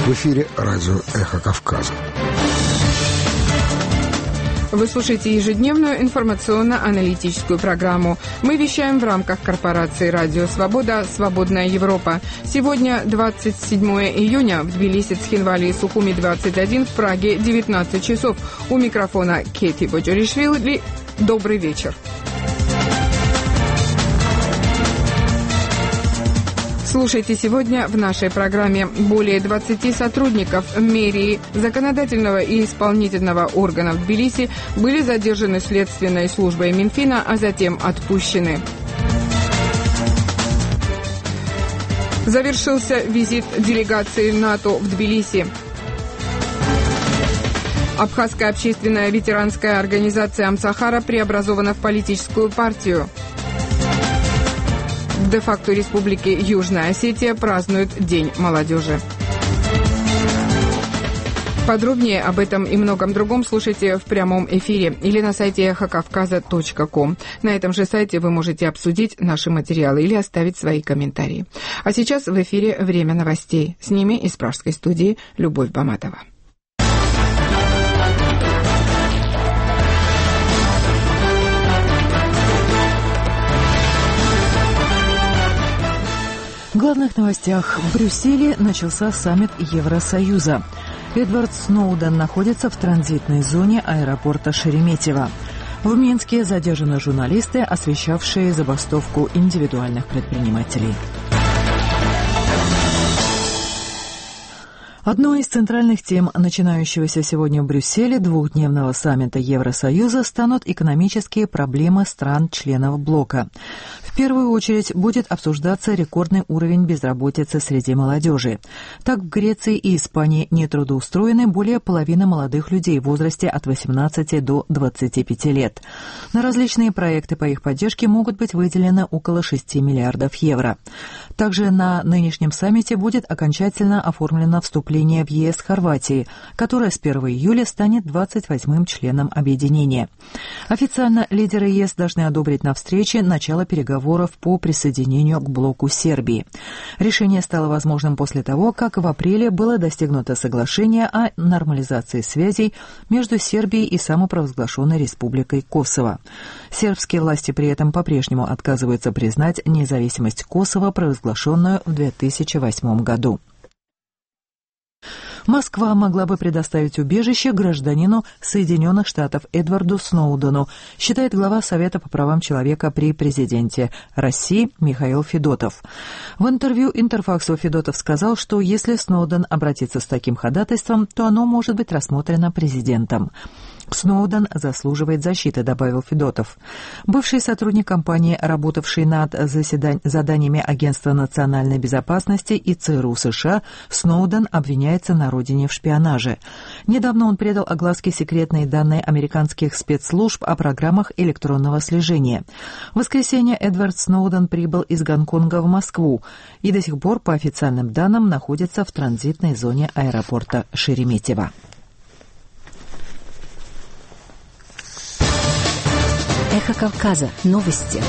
В эфире радио «Эхо Кавказа». Вы слушаете ежедневную информационно-аналитическую программу. Мы вещаем в рамках корпорации «Радио Свобода. Свободная Европа». Сегодня 27 июня. В Тбилиси, Цхинвале и Сухуми 21, в Праге 19 часов. У микрофона Кети Боджоришвили. Добрый вечер. Слушайте сегодня в нашей программе. Более 20 сотрудников мэрии, законодательного и исполнительного органов Тбилиси были задержаны следственной службой Минфина, а затем отпущены. Завершился визит делегации НАТО в Тбилиси. Абхазская общественная ветеранская организация Амсахара преобразована в политическую партию. В де-факто республике Южная Осетия празднуют День молодежи. Подробнее об этом и многом другом слушайте в прямом эфире или на сайте эхокавказа.ком. На этом же сайте вы можете обсудить наши материалы или оставить свои комментарии. А сейчас в эфире «Время новостей». С ними из пражской студии Любовь Баматова. В главных новостях. В Брюсселе начался саммит Евросоюза. Эдвард Сноуден находится в транзитной зоне аэропорта Шереметьево. В Минске задержаны журналисты, освещавшие забастовку индивидуальных предпринимателей. Одной из центральных тем начинающегося сегодня в Брюсселе двухдневного саммита Евросоюза станут экономические проблемы стран-членов блока. В первую очередь будет обсуждаться рекордный уровень безработицы среди молодежи. Так, в Греции и Испании нетрудоустроены более половины молодых людей в возрасте от 18 до 25 лет. На различные проекты по их поддержке могут быть выделены около 6 миллиардов евро. Также на нынешнем саммите будет окончательно оформлено вступление в ЕС Хорватии, которая с 1 июля станет 28-м членом объединения. Официально лидеры ЕС должны одобрить на встрече начало переговоров по присоединению к блоку Сербии. Решение стало возможным после того, как в апреле было достигнуто соглашение о нормализации связей между Сербией и самопровозглашенной Республикой Косово. Сербские власти при этом по-прежнему отказываются признать независимость Косово, провозглашенную в 2008 году. Москва могла бы предоставить убежище гражданину Соединенных Штатов Эдварду Сноудену, считает глава Совета по правам человека при президенте России Михаил Федотов. В интервью Интерфаксу Федотов сказал, что если Сноуден обратится с таким ходатайством, то оно может быть рассмотрено президентом. Сноуден заслуживает защиты, добавил Федотов. Бывший сотрудник компании, работавший над заданиями Агентства национальной безопасности и ЦРУ США, Сноуден обвиняется на родине в шпионаже. Недавно он предал огласке секретные данные американских спецслужб о программах электронного слежения. В воскресенье Эдвард Сноуден прибыл из Гонконга в Москву и до сих пор, по официальным данным, находится в транзитной зоне аэропорта Шереметьево. Эхо Кавказа. Новости.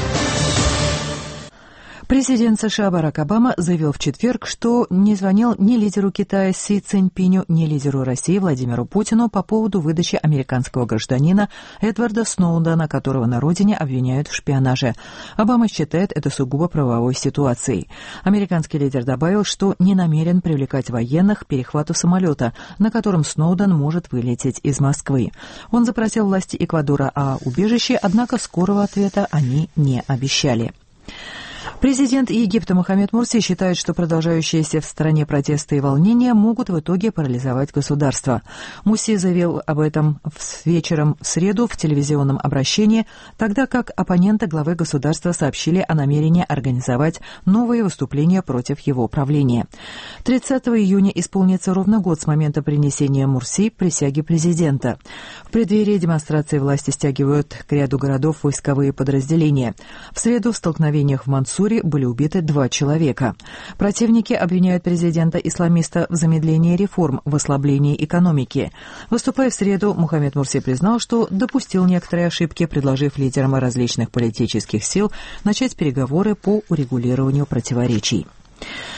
Президент США Барак Обама заявил в четверг, что не звонил ни лидеру Китая Си Цзиньпиню, ни лидеру России Владимиру Путину по поводу выдачи американского гражданина Эдварда Сноудена, которого на родине обвиняют в шпионаже. Обама считает это сугубо правовой ситуацией. Американский лидер добавил, что не намерен привлекать военных к перехвату самолета, на котором Сноуден может вылететь из Москвы. Он запросил власти Эквадора о убежище, однако скорого ответа они не обещали. Президент Египта Мохаммед Мурси считает, что продолжающиеся в стране протесты и волнения могут в итоге парализовать государство. Мурси заявил об этом вечером в среду в телевизионном обращении, тогда как оппоненты главы государства сообщили о намерении организовать новые выступления против его правления. 30 июня исполнится ровно год с момента принесения Мурси присяги президента. В преддверии демонстрации власти стягивают к ряду городов войсковые подразделения. В среду в столкновениях в Мансуре были убиты 2 человека. Противники обвиняют президента-исламиста в замедлении реформ, в ослаблении экономики. Выступая в среду, Мохаммед Мурси признал, что допустил некоторые ошибки, предложив лидерам различных политических сил начать переговоры по урегулированию противоречий.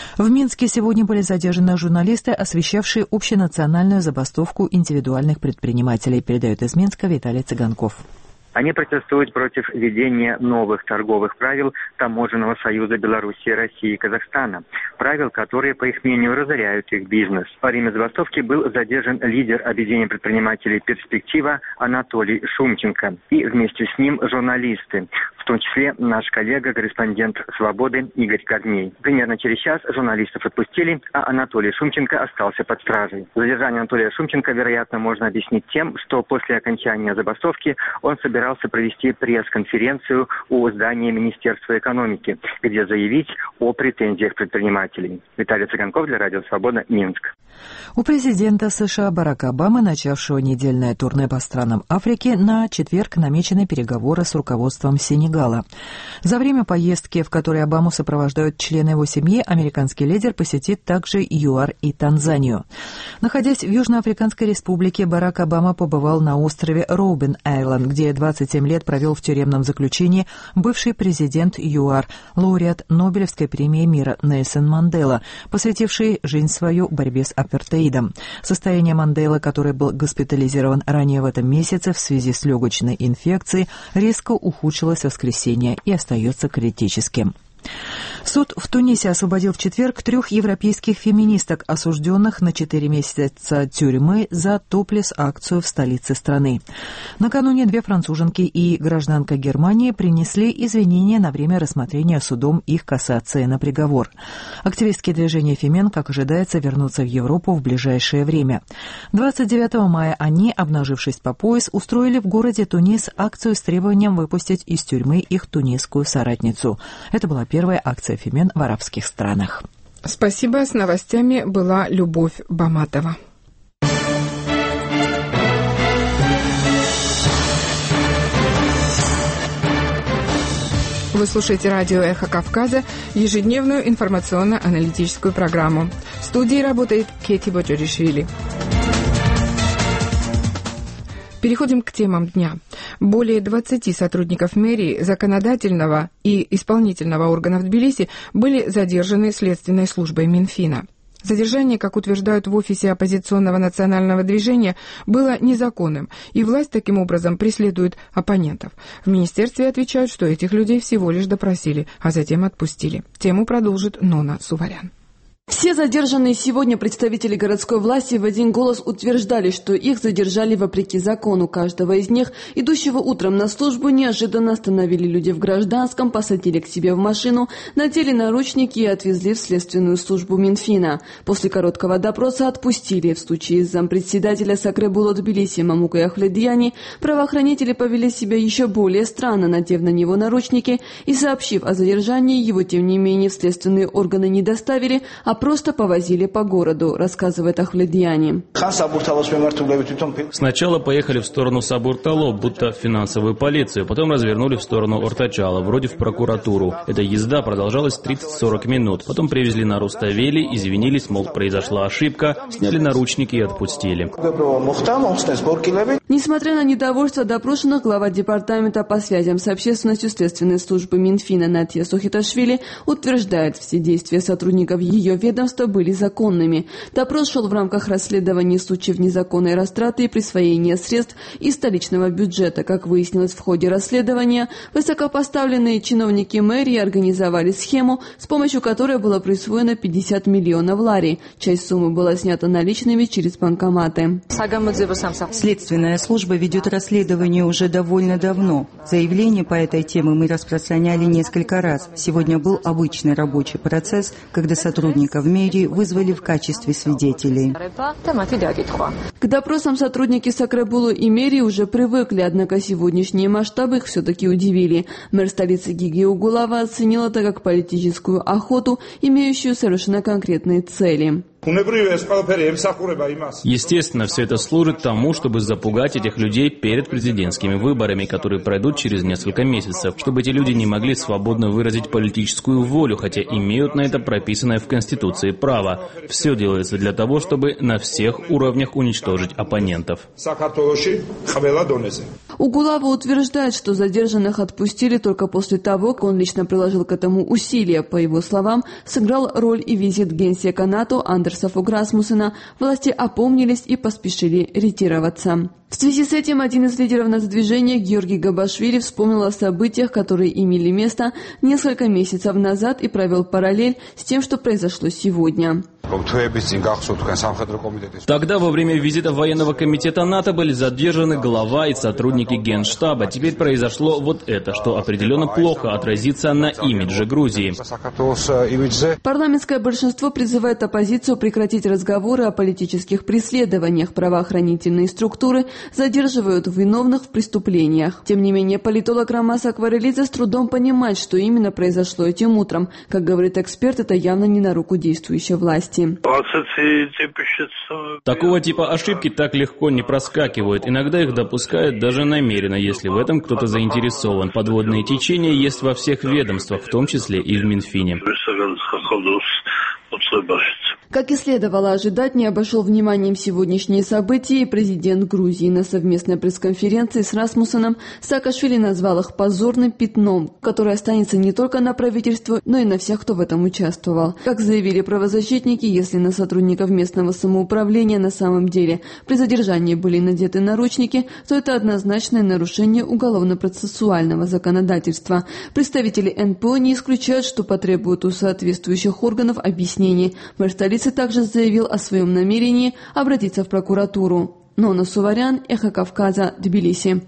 В Минске сегодня были задержаны журналисты, освещавшие общенациональную забастовку индивидуальных предпринимателей, передает из Минска Виталий Цыганков. Они протестуют против введения новых торговых правил Таможенного союза Беларуси, России и Казахстана. Правил, которые, по их мнению, разоряют их бизнес. Во время забастовки был задержан лидер объединения предпринимателей «Перспектива» Анатолий Шумченко. И вместе с ним журналисты, в том числе наш коллега, корреспондент «Свободы» Игорь Корней. Примерно через час журналистов отпустили, а Анатолий Шумченко остался под стражей. Задержание Анатолия Шумченко, вероятно, можно объяснить тем, что после окончания забастовки он собирался провести пресс-конференцию у здания Министерства экономики, где заявить о претензиях предпринимателей. Виталий Цыганков для Радио Свобода, Минск. У президента США Барака Обамы, начавшего недельное турне по странам Африки, на четверг намечены переговоры с руководством Сенегала. За время поездки, в которой Обаму сопровождают члены его семьи, американский лидер посетит также ЮАР и Танзанию. Находясь в Южноафриканской республике, Барак Обама побывал на острове Роубен-Айленд, где 27 лет провел в тюремном заключении бывший президент ЮАР, лауреат Нобелевской премии мира Нельсон Мандела, посвятивший жизнь свою борьбе с апартеидом. Состояние Манделы, который был госпитализирован ранее в этом месяце в связи с легочной инфекцией, резко ухудшилось в воскресенье и остается критическим. Суд в Тунисе освободил в четверг 3 европейских феминисток, осужденных на 4 месяца тюрьмы за топлес-акцию в столице страны. Накануне 2 француженки и гражданка Германии принесли извинения на время рассмотрения судом их кассации на приговор. Активистки движения «Фемен», как ожидается, вернутся в Европу в ближайшее время. 29 мая они, обнажившись по пояс, устроили в городе Тунис акцию с требованием выпустить из тюрьмы их тунисскую соратницу. Это была первая акция «Фемен» в арабских странах. Спасибо. С новостями была Любовь Баматова. Вы слушаете радио «Эхо Кавказа», ежедневную информационно-аналитическую программу. В студии работает Кети Боджоришвили. Переходим к темам дня. Более 20 сотрудников мэрии, законодательного и исполнительного органов Тбилиси были задержаны следственной службой Минфина. Задержание, как утверждают в офисе оппозиционного национального движения, было незаконным, и власть таким образом преследует оппонентов. В министерстве отвечают, что этих людей всего лишь допросили, а затем отпустили. Тему продолжит Нона Суварян. Все задержанные сегодня представители городской власти в один голос утверждали, что их задержали вопреки закону. Каждого из них, идущего утром на службу, неожиданно остановили люди в гражданском, посадили к себе в машину, надели наручники и отвезли в следственную службу Минфина. После короткого допроса отпустили. В случае с зампредседателя Сакребуло Тбилиси Мамукой Ахледияни правоохранители повели себя еще более странно, надев на него наручники и сообщив о задержании, его тем не менее в следственные органы не доставили, а просто повозили по городу, рассказывает Ахледияни. Сначала поехали в сторону Сабуртало, будто в финансовую полицию, потом развернули в сторону Ортачала, вроде в прокуратуру. Эта езда продолжалась 30-40 минут. Потом привезли на Руставели, извинились, мол, произошла ошибка, сняли наручники и отпустили. Несмотря на недовольство допрошенных, глава департамента по связям с общественностью следственной службы Минфина Натья Сохиташвили утверждает, все действия сотрудников ее ведомства были законными. Допрос шел в рамках расследования случаев незаконной растраты и присвоения средств из столичного бюджета. Как выяснилось в ходе расследования, высокопоставленные чиновники мэрии организовали схему, с помощью которой было присвоено 50 миллионов лари. Часть суммы была снята наличными через банкоматы. Следственная служба ведет расследование уже довольно давно. Заявления по этой теме мы распространяли несколько раз. Сегодня был обычный рабочий процесс, когда сотрудников мэрии вызвали в качестве свидетелей. К допросам сотрудники Сакребулу и мэрии уже привыкли, однако сегодняшние масштабы их все-таки удивили. Мэр столицы Гиги Угулава оценил это как политическую охоту, имеющую совершенно конкретные цели. Естественно, все это служит тому, чтобы запугать этих людей перед президентскими выборами, которые пройдут через несколько месяцев, чтобы эти люди не могли свободно выразить политическую волю, хотя имеют на это прописанное в Конституции право. Все делается для того, чтобы на всех уровнях уничтожить оппонентов. Угулава утверждает, что задержанных отпустили только после того, как он лично приложил к этому усилия. По его словам, сыграл роль и визит генсека НАТО Андерса Fogh Rasmussen. Власти опомнились и поспешили ретироваться. В связи с этим один из лидеров нацдвижения Георгий Габашвили вспомнил о событиях, которые имели место несколько месяцев назад, и провел параллель с тем, что произошло сегодня. Тогда во время визита военного комитета НАТО были задержаны глава и сотрудники Генштаба. Теперь произошло вот это, что определенно плохо отразится на имидже Грузии. Парламентское большинство призывает оппозицию прекратить разговоры о политических преследованиях. Правоохранительные структуры задерживают виновных в преступлениях. Тем не менее, политолог Ромас Акварелидзе с трудом понимает, что именно произошло этим утром. Как говорит эксперт, это явно не на руку действующей власти. Такого типа ошибки так легко не проскакивают. Иногда их допускают даже намеренно, если в этом кто-то заинтересован. Подводные течения есть во всех ведомствах, в том числе и в Минфине. Как и следовало ожидать, не обошел вниманием сегодняшние события и президент Грузии. На совместной пресс-конференции с Расмуссеном Саакашвили назвал их позорным пятном, которое останется не только на правительство, но и на всех, кто в этом участвовал. Как заявили правозащитники, если на сотрудников местного самоуправления на самом деле при задержании были надеты наручники, то это однозначное нарушение уголовно-процессуального законодательства. Представители НПО не исключают, что потребуют у соответствующих органов объяснений. Мэр столицы также заявил о своем намерении обратиться в прокуратуру. Нона Суварян, Эхо Кавказа, Тбилиси.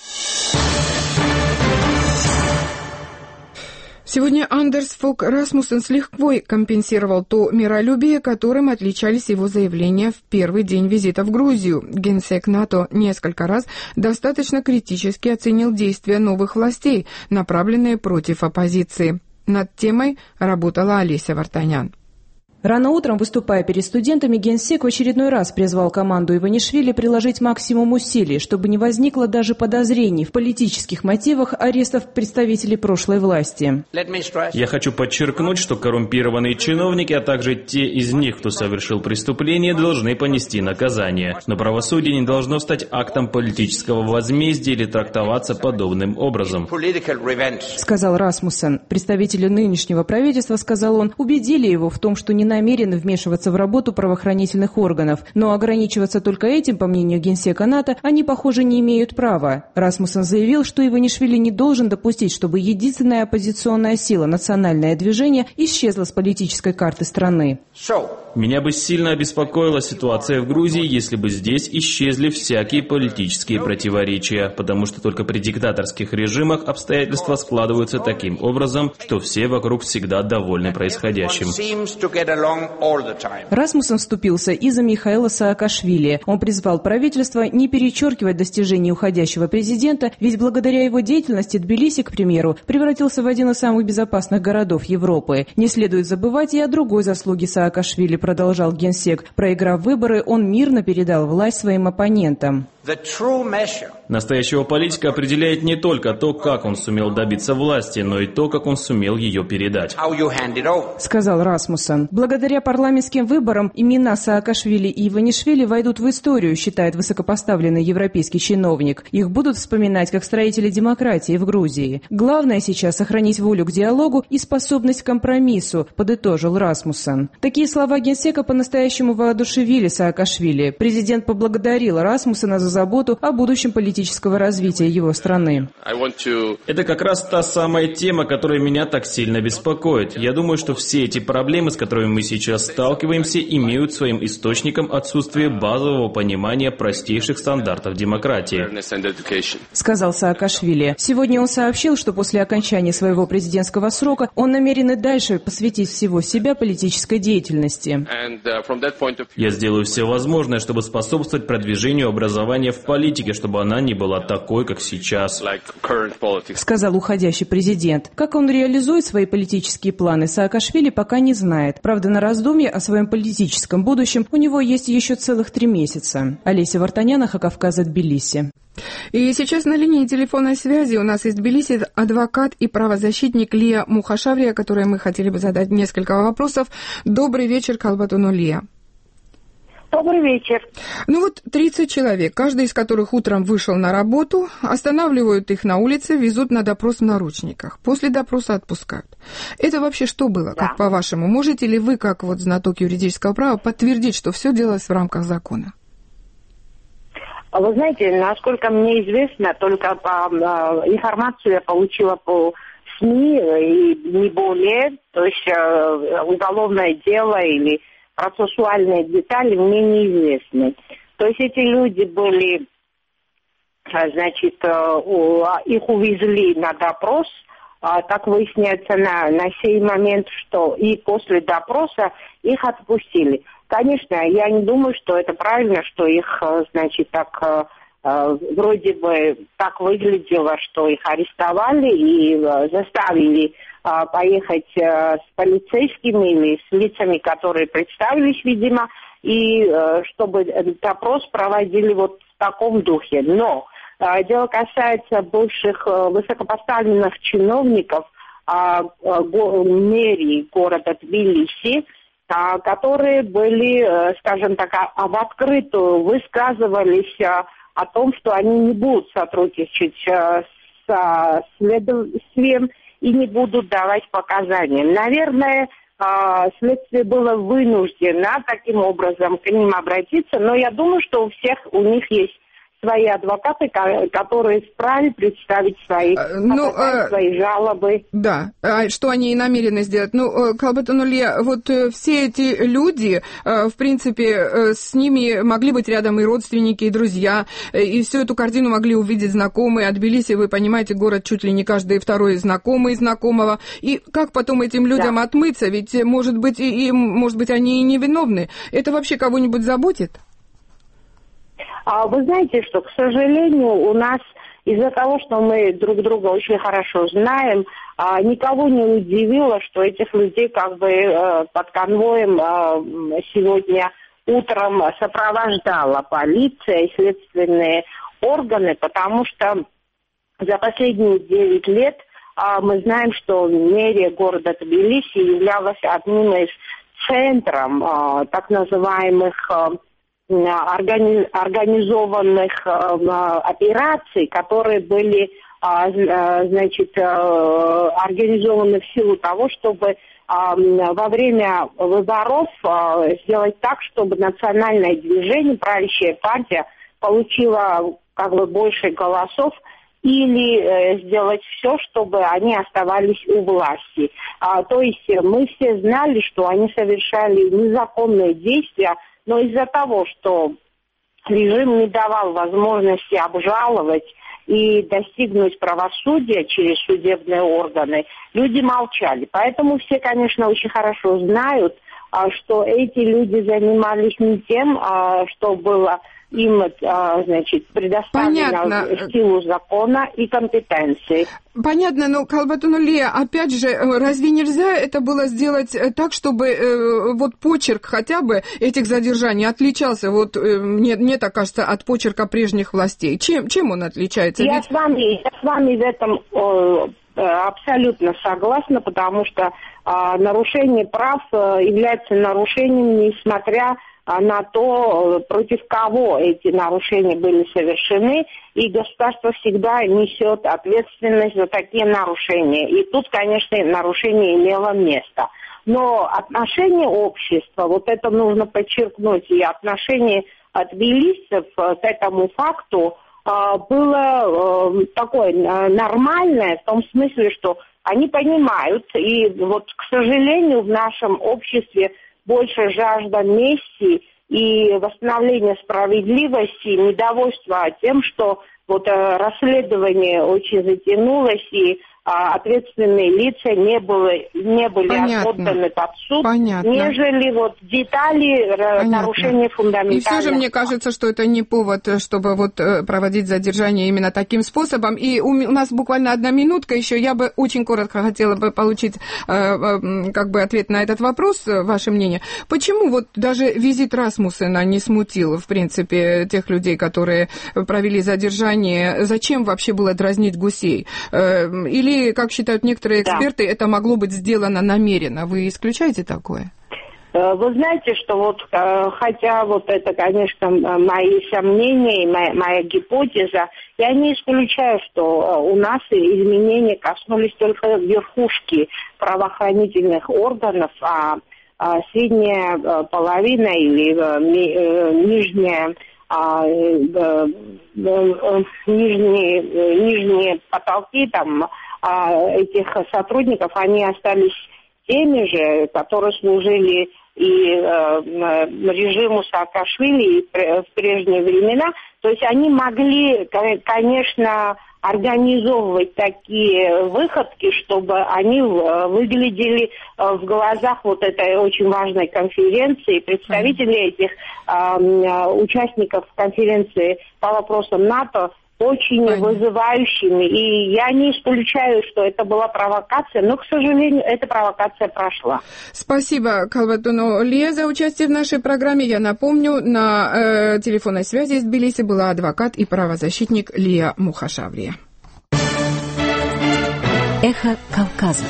Сегодня Андерс Fogh Rasmussen с лихвой компенсировал то миролюбие, которым отличались его заявления в первый день визита в Грузию. Генсек НАТО несколько раз достаточно критически оценил действия новых властей, направленные против оппозиции. Над темой работала Олеся Вартанян. Рано утром, выступая перед студентами, генсек в очередной раз призвал команду Иванишвили приложить максимум усилий, чтобы не возникло даже подозрений в политических мотивах арестов представителей прошлой власти. Я хочу подчеркнуть, что коррумпированные чиновники, а также те из них, кто совершил преступление, должны понести наказание. Но правосудие не должно стать актом политического возмездия или трактоваться подобным образом. Сказал Расмуссен. Представители нынешнего правительства, сказал он, убедили его в том, что не намерены вмешиваться в работу правоохранительных органов. Но ограничиваться только этим, по мнению генсека НАТО, они, похоже, не имеют права. Расмуссен заявил, что Иванишвили не должен допустить, чтобы единственная оппозиционная сила «Национальное движение» исчезла с политической карты страны. Меня бы сильно обеспокоила ситуация в Грузии, если бы здесь исчезли всякие политические противоречия, потому что только при диктаторских режимах обстоятельства складываются таким образом, что все вокруг всегда довольны происходящим. Расмуссен вступился и за Михаила Саакашвили. Он призвал правительство не перечеркивать достижения уходящего президента, ведь благодаря его деятельности Тбилиси, к примеру, превратился в один из самых безопасных городов Европы. Не следует забывать и о другой заслуге Саакашвили, продолжал генсек. Проиграв выборы, он мирно передал власть своим оппонентам. Настоящего политика определяет не только то, как он сумел добиться власти, но и то, как он сумел ее передать. Сказал Расмуссен. Благодаря парламентским выборам имена Саакашвили и Иванишвили войдут в историю, считает высокопоставленный европейский чиновник. Их будут вспоминать как строители демократии в Грузии. Главное сейчас сохранить волю к диалогу и способность к компромиссу, подытожил Расмуссен. Такие слова генсека по-настоящему воодушевили Саакашвили. Президент поблагодарил Расмуссена за заботу о будущем политического развития его страны. Это как раз та самая тема, которая меня так сильно беспокоит. Я думаю, что все эти проблемы, с которыми мы сейчас сталкиваемся, имеют своим источником отсутствие базового понимания простейших стандартов демократии. Сказал Саакашвили. Сегодня он сообщил, что после окончания своего президентского срока он намерен и дальше посвятить всего себя политической деятельности. Я сделаю все возможное, чтобы способствовать продвижению образования преобразования в политике, чтобы она не была такой, как сейчас. Сказал уходящий президент. Как он реализует свои политические планы, Саакашвили пока не знает. Правда, на раздумье о своем политическом будущем у него есть еще целых 3 месяца. Олеся Вартанян, Кавказа, Тбилиси. И сейчас на линии телефонной связи у нас из Тбилиси адвокат и правозащитник Лия Мухашаврия, которой мы хотели бы задать несколько вопросов. Добрый вечер, Калбатону Лия. Добрый вечер. 30 человек, каждый из которых утром вышел на работу, останавливают их на улице, везут на допрос в наручниках. После допроса отпускают. Это вообще что было, как по-вашему? Можете ли вы, как знаток юридического права, подтвердить, что все делалось в рамках закона? Вы знаете, насколько мне известно, только информацию я получила по СМИ и не более, то есть уголовное дело или процессуальные детали мне неизвестны. То есть эти люди были, их увезли на допрос, так выясняется на сей момент, что и после допроса их отпустили. Конечно, я не думаю, что это правильно, что их, вроде бы так выглядело, что их арестовали и заставили поехать с полицейскими или с лицами, которые представились, видимо, и чтобы допрос проводили в таком духе. Но дело касается бывших высокопоставленных чиновников мэрии города Тбилиси, которые были, скажем так, в открытую высказывались о том, что они не будут сотрудничать с следствием и не будут давать показания. Наверное, следствие было вынуждено таким образом к ним обратиться, но я думаю, что у них есть свои адвокаты, которые вправе представить свои жалобы. Да, что они и намерены сделать. Калбатону Лия, все эти люди, в принципе, с ними могли быть рядом и родственники, и друзья, и всю эту картину могли увидеть знакомые. От Тбилиси, вы понимаете, город чуть ли не каждый второй знакомый знакомого. И как потом этим людям отмыться? Ведь, может быть, они и невиновны. Это вообще кого-нибудь заботит? Вы знаете, что, к сожалению, у нас из-за того, что мы друг друга очень хорошо знаем, никого не удивило, что этих людей под конвоем сегодня утром сопровождала полиция и следственные органы, потому что за последние 9 лет мы знаем, что мэрия города Тбилиси являлась одним из центров так называемых организованных операций, которые были, организованы в силу того, чтобы во время выборов сделать так, чтобы национальное движение, правящая партия, получила больше голосов, или сделать все, чтобы они оставались у власти. То есть мы все знали, что они совершали незаконные действия, но из-за того, что режим не давал возможности обжаловать и достигнуть правосудия через судебные органы, люди молчали. Поэтому все, конечно, очень хорошо знают, что эти люди занимались не тем, что было им, предоставлено в силу закона и компетенции. Понятно, но, Калбатону Лия, опять же, разве нельзя это было сделать так, чтобы почерк хотя бы этих задержаний отличался, мне так кажется, от почерка прежних властей? Чем он отличается? Я с вами в этом абсолютно согласна, потому что нарушение прав является нарушением, несмотря на то, против кого эти нарушения были совершены, и государство всегда несет ответственность за такие нарушения. И тут, конечно, нарушение имело место. Но отношение общества, это нужно подчеркнуть, и отношение тбилисцев к этому факту было такое нормальное, в том смысле, что они понимают, и к сожалению, в нашем обществе больше жажда мести и восстановления справедливости, недовольство тем, что расследование очень затянулось, и ответственные лица не были отданы под суд, нежели вот детали нарушения фундаментальных. И все же мне кажется, что это не повод, чтобы вот проводить задержание именно таким способом. И у нас буквально 1 минутка еще. Я бы очень коротко хотела бы получить как бы ответ на этот вопрос, ваше мнение. Почему вот даже визит Расмуссена не смутил, в принципе, тех людей, которые провели задержание? Зачем вообще было дразнить гусей? Или, как считают некоторые эксперты, это могло быть сделано намеренно? Вы исключаете такое? Вы знаете, что вот, хотя вот это, конечно, мои сомнения и моя гипотеза, я не исключаю, что у нас изменения коснулись только верхушки правоохранительных органов, а средняя половина или нижние потолки там этих сотрудников, они остались теми же, которые служили и режиму Саакашвили и в прежние времена. То есть они могли, конечно, организовывать такие выходки, чтобы они выглядели в глазах вот этой очень важной конференции. Представители этих участников конференции по вопросам НАТО очень вызывающими. И я не исключаю, что это была провокация, но, к сожалению, эта провокация прошла. Спасибо, Калбатуну Лия, за участие в нашей программе. Я напомню, на телефонной связи из Тбилиси была адвокат и правозащитник Лия Мухашавлия. Эхо Кавказа.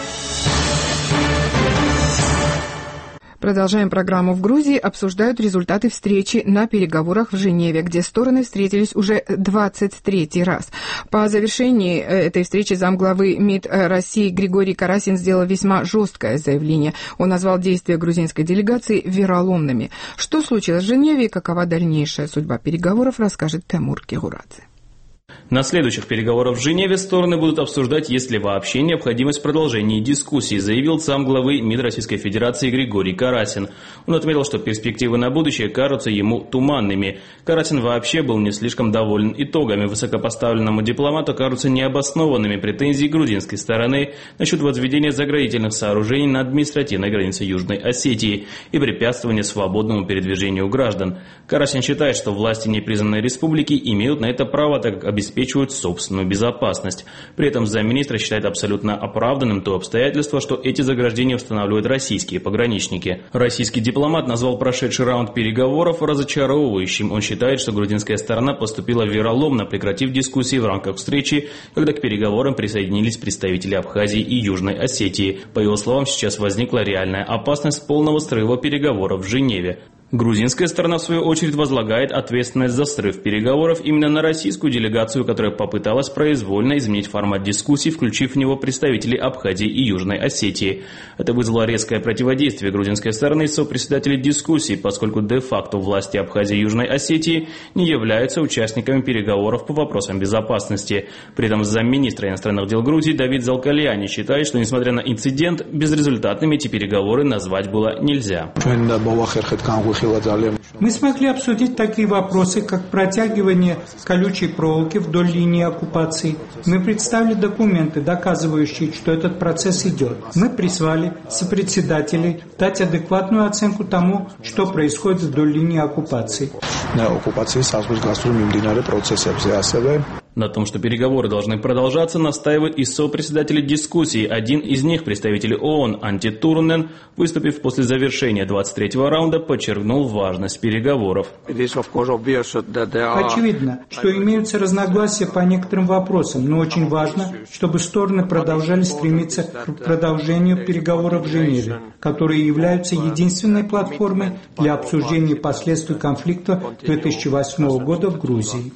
Продолжаем программу. В Грузии обсуждают результаты встречи на переговорах в Женеве, где стороны встретились уже 23-й раз. По завершении этой встречи замглавы МИД России Григорий Карасин сделал весьма жесткое заявление. Он назвал действия грузинской делегации вероломными. Что случилось в Женеве и какова дальнейшая судьба переговоров, расскажет Тимур Кигурадзе. На следующих переговорах в Женеве стороны будут обсуждать, есть ли вообще необходимость продолжения дискуссий, заявил замглавы МИД Российской Федерации Григорий Карасин. Он отметил, что перспективы на будущее кажутся ему туманными. Карасин вообще был не слишком доволен итогами. Высокопоставленному дипломату кажутся необоснованными претензии грузинской стороны насчет возведения заградительных сооружений на административной границе Южной Осетии и препятствования свободному передвижению граждан. Карасин считает, что власти непризнанной республики имеют на это право, так как обеспечивают собственную безопасность. При этом замминистра считает абсолютно оправданным то обстоятельство, что эти заграждения устанавливают российские пограничники. Российский дипломат назвал прошедший раунд переговоров разочаровывающим. Он считает, что грузинская сторона поступила вероломно, прекратив дискуссии в рамках встречи, когда к переговорам присоединились представители Абхазии и Южной Осетии. По его словам, сейчас возникла реальная опасность полного срыва переговоров в Женеве. Грузинская сторона, в свою очередь, возлагает ответственность за срыв переговоров именно на российскую делегацию, которая попыталась произвольно изменить формат дискуссий, включив в него представителей Абхазии и Южной Осетии. Это вызвало резкое противодействие грузинской стороны сопредседателей дискуссий, поскольку де-факто власти Абхазии и Южной Осетии не являются участниками переговоров по вопросам безопасности. При этом замминистра иностранных дел Грузии Давид Залкалиани считает, что, несмотря на инцидент, безрезультатными эти переговоры назвать было нельзя. Мы смогли обсудить такие вопросы, как протягивание колючей проволоки вдоль линии оккупации. Мы представили документы, доказывающие, что этот процесс идет. Мы призвали сопредседателей дать адекватную оценку тому, что происходит вдоль линии оккупации. На том, что переговоры должны продолжаться, настаивают и сопредседатели дискуссий. Один из них, представитель ООН Анти Турунен, выступив после завершения 23-го раунда, подчеркнул важность переговоров. Очевидно, что имеются разногласия по некоторым вопросам, но очень важно, чтобы стороны продолжали стремиться к продолжению переговоров в Женеве, которые являются единственной платформой для обсуждения последствий конфликта 2008 года в Грузии.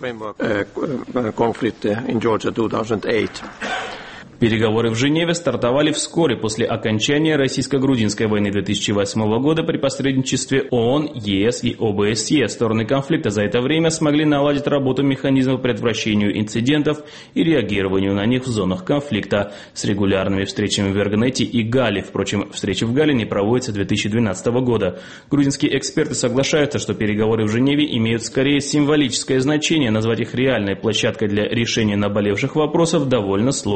In Georgia 2008. Переговоры в Женеве стартовали вскоре после окончания российско-грузинской войны 2008 года при посредничестве ООН, ЕС и ОБСЕ. Стороны конфликта за это время смогли наладить работу механизмов предотвращению инцидентов и реагированию на них в зонах конфликта с регулярными встречами в Эргнете и Гале. Впрочем, встречи в Гале не проводятся с 2012 года. Грузинские эксперты соглашаются, что переговоры в Женеве имеют скорее символическое значение. Назвать их реальной площадкой для решения наболевших вопросов довольно сложно.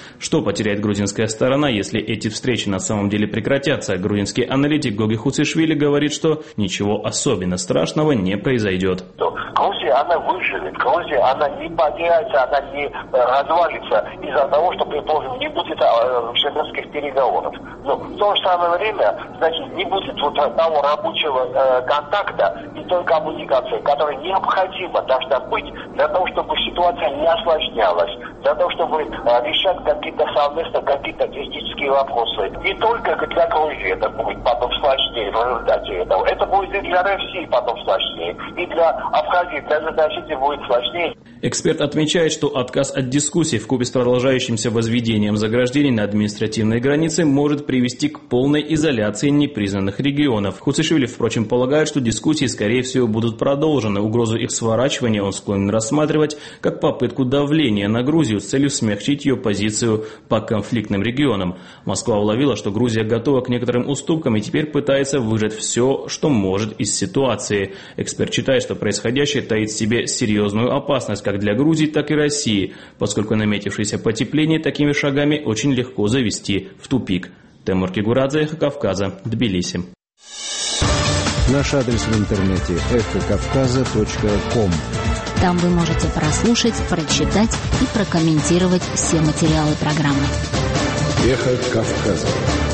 Что потеряет грузинская сторона, если эти встречи на самом деле прекратятся? Грузинский аналитик Гоги Хуцишвили говорит, что ничего особенно страшного не произойдет. Грузия, она выживет. Грузия, она не потеряется, она не развалится из-за того, что, предположим, не будет женевских переговоров. Но в то же самое время, значит, не будет вот того рабочего контакта и той коммуникации, которая необходима должна быть для того, чтобы ситуация не осложнялась, для того, чтобы решать какие-то совместно какие-то критические вопросы. Не только для Грузии это будет потом сложнее в результате этого. Это будет и для России потом сложнее, и для Абхазии, для Ингушетии будет сложнее. Эксперт отмечает, что отказ от дискуссий вкупе с продолжающимся возведением заграждений на административной границе может привести к полной изоляции непризнанных регионов. Хуцишвили, впрочем, полагает, что дискуссии, скорее всего, будут продолжены. Угрозу их сворачивания он склонен рассматривать как попытку давления на Грузию с целью смягчить ее позицию по конфликтным регионам. Москва уловила, что Грузия готова к некоторым уступкам и теперь пытается выжать все, что может из ситуации. Эксперт считает, что происходящее таит в себе серьезную опасность как для Грузии, так и России, поскольку наметившееся потепление такими шагами очень легко завести в тупик. Тимур Кигурадзе, Эхо Кавказа, Тбилиси. Наш адрес в интернете эхокавказа.ком. Там вы можете прослушать, прочитать и прокомментировать все материалы программы. Эхо Кавказа.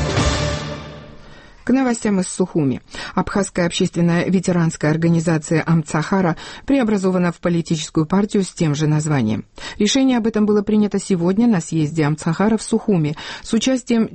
К новостям из Сухуми. Абхазская общественная ветеранская организация Амцахара преобразована в политическую партию с тем же названием. Решение об этом было принято сегодня на съезде Амцахара в Сухуми с участием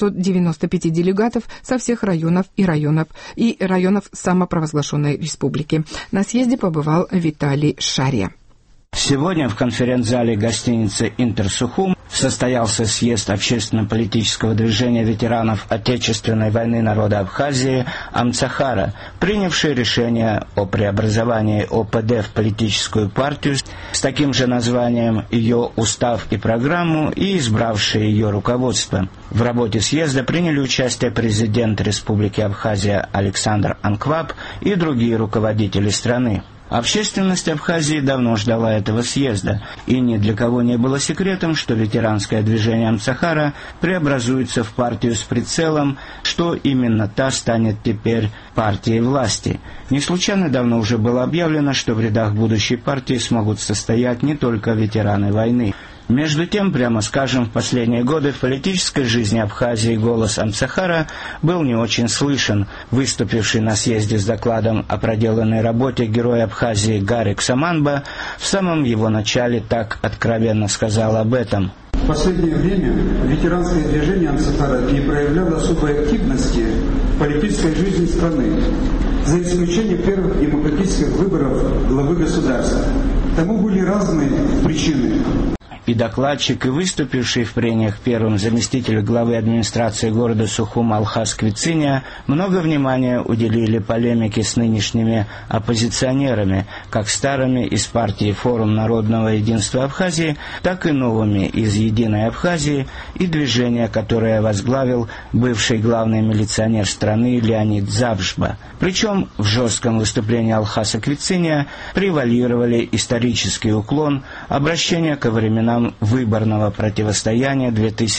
495 делегатов со всех районов и районов самопровозглашенной республики. На съезде побывал Виталий Шария. Сегодня в конференц-зале гостиницы «Интерсухум» состоялся съезд общественно-политического движения ветеранов Отечественной войны народа Абхазии Амцахара, принявший решение о преобразовании ОПД в политическую партию с таким же названием, ее устав и программу, и избравший ее руководство. В работе съезда приняли участие президент Республики Абхазия Александр Анкваб и другие руководители страны. Общественность Абхазии давно ждала этого съезда, и ни для кого не было секретом, что ветеранское движение Амцахара преобразуется в партию с прицелом, что именно та станет теперь партией власти. Не случайно давно уже было объявлено, что в рядах будущей партии смогут состоять не только ветераны войны. Между тем, прямо скажем, в последние годы в политической жизни Абхазии голос Амцахара был не очень слышен. Выступивший на съезде с докладом о проделанной работе герой Абхазии Гарик Саманба в самом его начале так откровенно сказал об этом. В последнее время ветеранское движение Амцахара не проявляло особой активности в политической жизни страны, за исключением первых демократических выборов главы государства. Тому были разные причины. И докладчик, и выступивший в прениях первым заместитель главы администрации города Сухум Алхаз Квициния много внимания уделили полемике с нынешними оппозиционерами, как старыми из партии Форум народного единства Абхазии, так и новыми из Единой Абхазии, и движение, которое возглавил бывший главный милиционер страны Леонид Завжба. Причем в жестком выступлении Алхаза Квициния превалировали исторический уклон, обращение ко временам выборного противостояния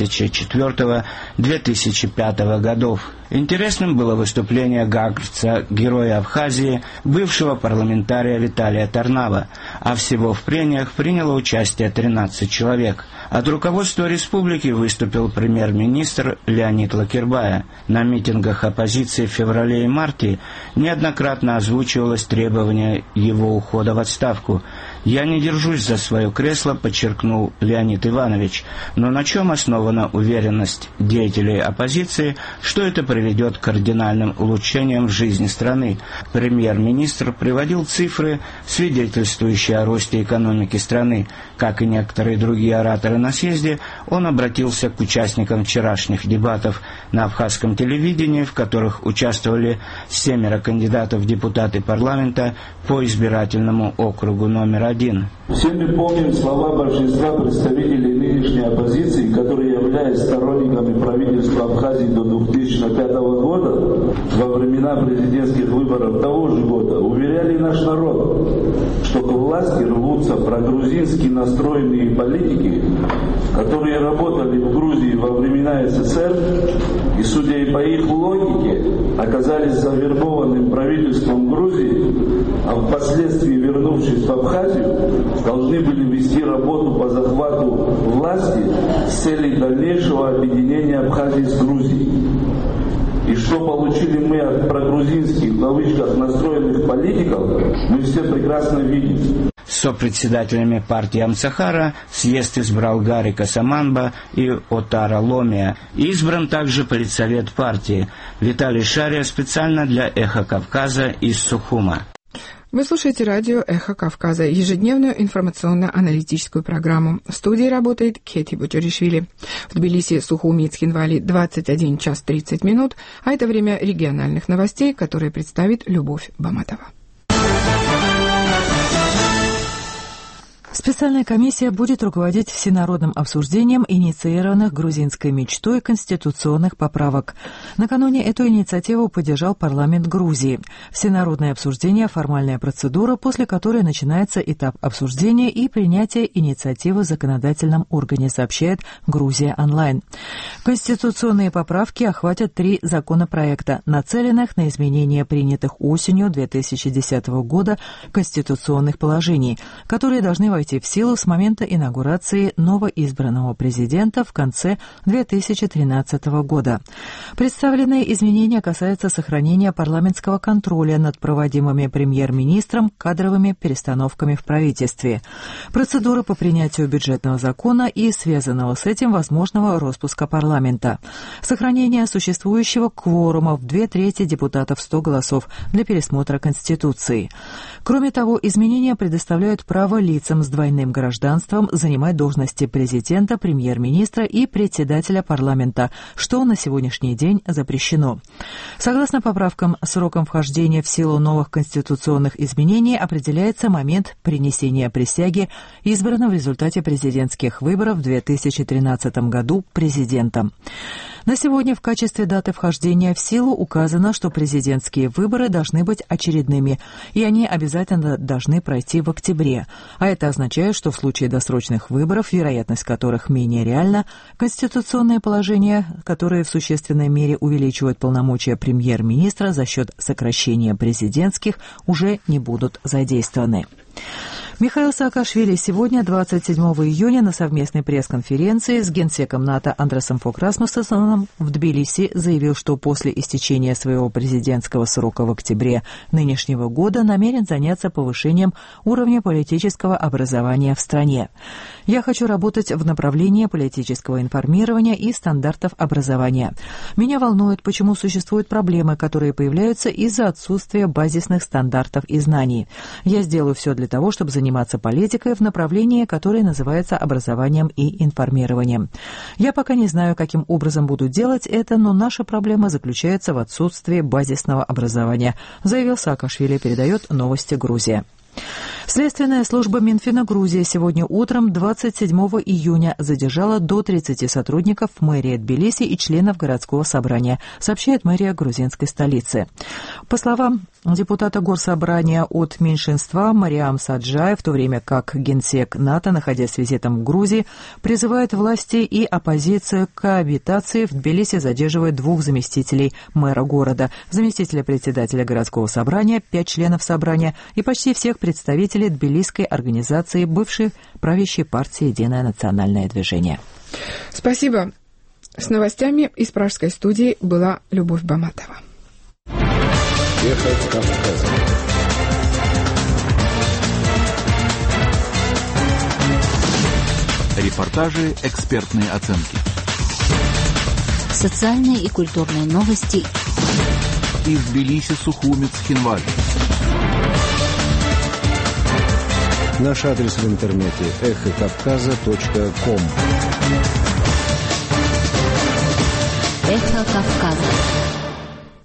2004-2005 годов. Интересным было выступление гаагрца, героя Абхазии, бывшего парламентария Виталия Тарнава, а всего в прениях приняло участие 13 человек. От руководства республики выступил премьер-министр Леонид Лакербая. На митингах оппозиции в феврале и марте неоднократно озвучивалось требование его ухода в отставку. «Я не держусь за свое кресло», подчеркнул Леонид Иванович, но на чем основана уверенность деятелей оппозиции, что это приведет к кардинальным улучшениям в жизни страны? Премьер-министр приводил цифры, свидетельствующие о росте экономики страны. Как и некоторые другие ораторы на съезде, он обратился к участникам вчерашних дебатов на абхазском телевидении, в которых участвовали 7 кандидатов в депутаты парламента по избирательному округу номер 1. 1. Все мы помним слова большинства представителей нынешней оппозиции, которые, являясь сторонниками правительства Абхазии до 2005 года, во времена президентских выборов того же года, уверяли наш народ, что к власти рвутся прогрузински настроенные политики, которые работали в Грузии во времена СССР и, судя и по их логике, оказались завербованным правительством Грузии, а впоследствии, вернувшись в Абхазию, должны были вести работу по захвату власти с целью дальнейшего объединения Абхазии с Грузией. И что получили мы от прогрузинских, в кавычках, настроенных политиков, мы все прекрасно видим. Сопредседателями партии Амцахара съезд избрал Гарика Саманба и Отара Ломия. Избран также политсовет партии. Виталий Шария специально для «Эхо Кавказа» из Сухума. Вы слушаете радио «Эхо Кавказа», ежедневную информационно-аналитическую программу. В студии работает Кети Буджаришвили. В Тбилиси, Сухуми и Цхинвали 21 час 30 минут, а это время региональных новостей, которые представит Любовь Баматова. Специальная комиссия будет руководить всенародным обсуждением инициированных грузинской мечтой конституционных поправок. Накануне эту инициативу поддержал парламент Грузии. Всенародное обсуждение – формальная процедура, после которой начинается этап обсуждения и принятия инициативы в законодательном органе, сообщает Грузия онлайн. Конституционные поправки охватят 3 законопроекта, нацеленных на изменение принятых осенью 2010 года конституционных положений, которые должны войти в силу с момента инаугурации новоизбранного президента в конце 2013 года. Представленные изменения касаются сохранения парламентского контроля над проводимыми премьер-министром кадровыми перестановками в правительстве, процедуры по принятию бюджетного закона и связанного с этим возможного распуска парламента, сохранение существующего кворума в 2/3 депутатов 100 голосов для пересмотра Конституции. Кроме того, изменения предоставляют право лицам с двойным гражданством занимать должности президента, премьер-министра и председателя парламента, что на сегодняшний день запрещено. Согласно поправкам, сроком вхождения в силу новых конституционных изменений определяется момент принесения присяги избранного в результате президентских выборов в 2013 году президентом. На сегодня в качестве даты вхождения в силу указано, что президентские выборы должны быть очередными, и они обязательно должны пройти в октябре. А это означает, что в случае досрочных выборов, вероятность которых менее реальна, конституционные положения, которые в существенной мере увеличивают полномочия премьер-министра за счет сокращения президентских, уже не будут задействованы. Михаил Саакашвили сегодня, 27 июня, на совместной пресс-конференции с генсеком НАТО Андресом Фог Расмуссеном в Тбилиси заявил, что после истечения своего президентского срока в октябре нынешнего года намерен заняться повышением уровня политического образования в стране. «Я хочу работать в направлении политического информирования и стандартов образования. Меня волнует, почему существуют проблемы, которые появляются из-за отсутствия базисных стандартов и знаний. Я сделаю все для того, чтобы заниматься политикой в направлении, которое называется образованием и информированием. Я пока не знаю, каким образом буду делать это, но наша проблема заключается в отсутствии базисного образования», заявил Саакашвили, передает «Новости Грузия». Следственная служба Минфина Грузии сегодня утром, 27 июня, задержала до 30 сотрудников мэрии Тбилиси и членов городского собрания, сообщает мэрия грузинской столицы. По словам депутата горсобрания от меньшинства Мариам Саджай, в то время как генсек НАТО, находясь с визитом в Грузии, призывает власти и оппозицию к коабитации, в Тбилиси задерживает 2 заместителей мэра города, заместителя председателя городского собрания, 5 членов собрания и почти всех представителей тбилисской организации бывшей правящей партии «Единое национальное движение». Спасибо. С новостями из пражской студии была Любовь Баматова. Эхо Кавказа. Репортажи, экспертные оценки. Социальные и культурные новости. Из Тбилиси, Сухуми, Цхинвали. Наш адрес в интернете эхокавказа.ком. Эхо Кавказа.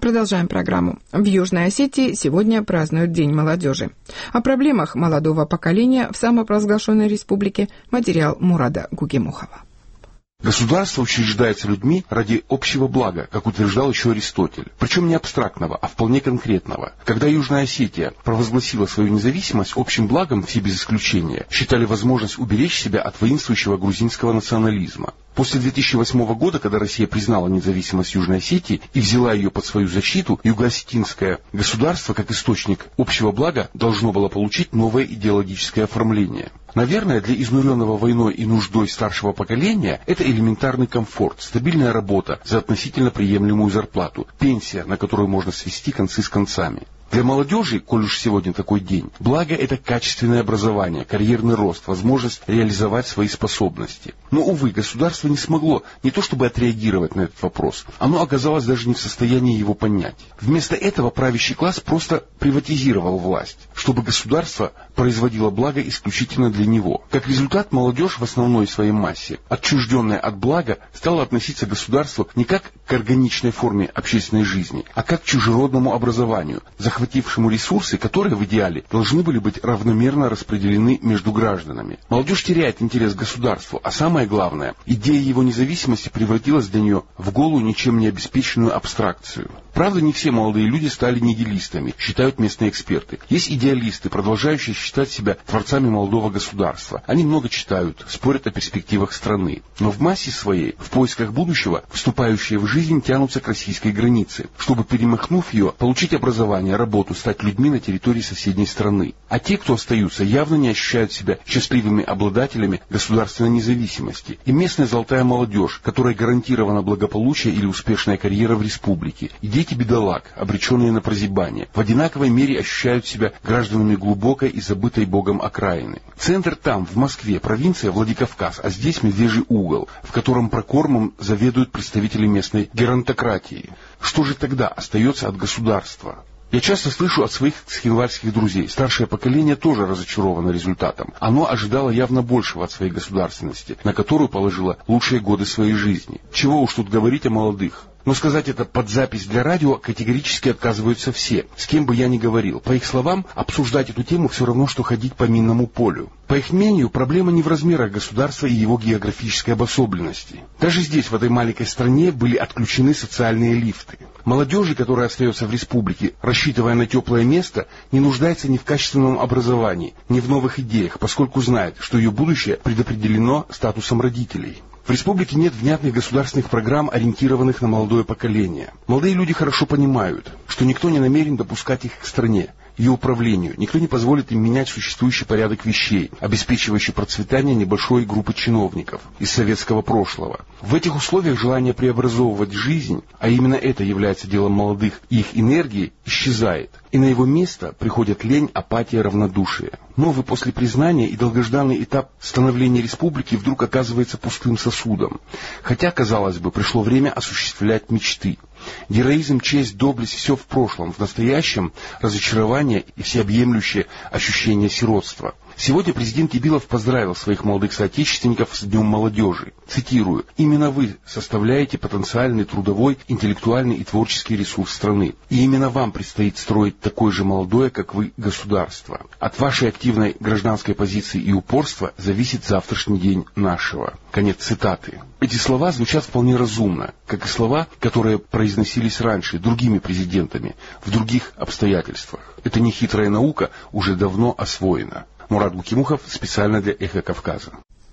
Продолжаем программу. В Южной Осетии сегодня празднуют День молодежи. О проблемах молодого поколения в самопровозглашенной республике материал Мурада Гугемухова. Государство учреждается людьми ради общего блага, как утверждал еще Аристотель. Причем не абстрактного, а вполне конкретного. Когда Южная Осетия провозгласила свою независимость, общим благом, все без исключения, считали возможность уберечь себя от воинствующего грузинского национализма. После 2008 года, когда Россия признала независимость Южной Осетии и взяла ее под свою защиту, юго-осетинское государство, как источник общего блага, должно было получить новое идеологическое оформление. Наверное, для изнуренного войной и нуждой старшего поколения это элементарный комфорт, стабильная работа за относительно приемлемую зарплату, пенсия, на которую можно свести концы с концами. Для молодежи, коль уж сегодня такой день, благо это качественное образование, карьерный рост, возможность реализовать свои способности. Но, увы, государство не смогло не то чтобы отреагировать на этот вопрос, оно оказалось даже не в состоянии его понять. Вместо этого правящий класс просто приватизировал власть, чтобы государство производило благо исключительно для него. Как результат, молодежь в основной своей массе, отчужденная от блага, стала относиться к государству не как к органичной форме общественной жизни, а как к чужеродному образованию, захватившему ресурсы, которые в идеале должны были быть равномерно распределены между гражданами. Молодежь теряет интерес к государству, а самое главное, идея его независимости превратилась для нее в голую, ничем не обеспеченную абстракцию. Правда, не все молодые люди стали нигилистами, считают местные эксперты. Есть идеалисты, продолжающие считать себя творцами молодого государства. Они много читают, спорят о перспективах страны. Но в массе своей, в поисках будущего, вступающие в жизнь тянутся к российской границе, чтобы, перемахнув ее, получить образование, работу, стать людьми на территории соседней страны. А те, кто остаются, явно не ощущают себя счастливыми обладателями государственной независимости. И местная золотая молодежь, которой гарантировано благополучие или успешная карьера в республике, и дети бедолаг, обреченные на прозябание, в одинаковой мере ощущают себя гражданами глубокой и забытой Богом окраины. Центр там, в Москве, провинция Владикавказ, а здесь Медвежий угол, в котором прокормом заведуют представители местной геронтократии. Что же тогда остается от государства? Я часто слышу от своих цхинвальских друзей, старшее поколение тоже разочаровано результатом. Оно ожидало явно большего от своей государственности, на которую положило лучшие годы своей жизни. Чего уж тут говорить о молодых. Но сказать это под запись для радио категорически отказываются все, с кем бы я ни говорил. По их словам, обсуждать эту тему все равно, что ходить по минному полю. По их мнению, проблема не в размерах государства и его географической обособленности. Даже здесь, в этой маленькой стране, были отключены социальные лифты. Молодежи, которая остается в республике, рассчитывая на теплое место, не нуждается ни в качественном образовании, ни в новых идеях, поскольку знает, что ее будущее предопределено статусом родителей. В республике нет внятных государственных программ, ориентированных на молодое поколение. Молодые люди хорошо понимают, что никто не намерен допускать их к стране, ее управлению. Никто не позволит им менять существующий порядок вещей, обеспечивающий процветание небольшой группы чиновников из советского прошлого. В этих условиях желание преобразовывать жизнь, а именно это является делом молодых и их энергии, исчезает. И на его место приходят лень, апатия, равнодушие. Новый после признания и долгожданный этап становления республики вдруг оказывается пустым сосудом. Хотя, казалось бы, пришло время осуществлять мечты. Героизм, честь, доблесть — все в прошлом, в настоящем разочарование и всеобъемлющее ощущение сиротства. Сегодня президент Кибилов поздравил своих молодых соотечественников с Днем молодежи. Цитирую: «Именно вы составляете потенциальный трудовой, интеллектуальный и творческий ресурс страны. И именно вам предстоит строить такое же молодое, как вы, государство. От вашей активной гражданской позиции и упорства зависит завтрашний день нашего». Конец цитаты. Эти слова звучат вполне разумно, как и слова, которые произносились раньше другими президентами в других обстоятельствах. Эта нехитрая наука уже давно освоена. Мурад Гукимухов специально для «Эхо Кавказа».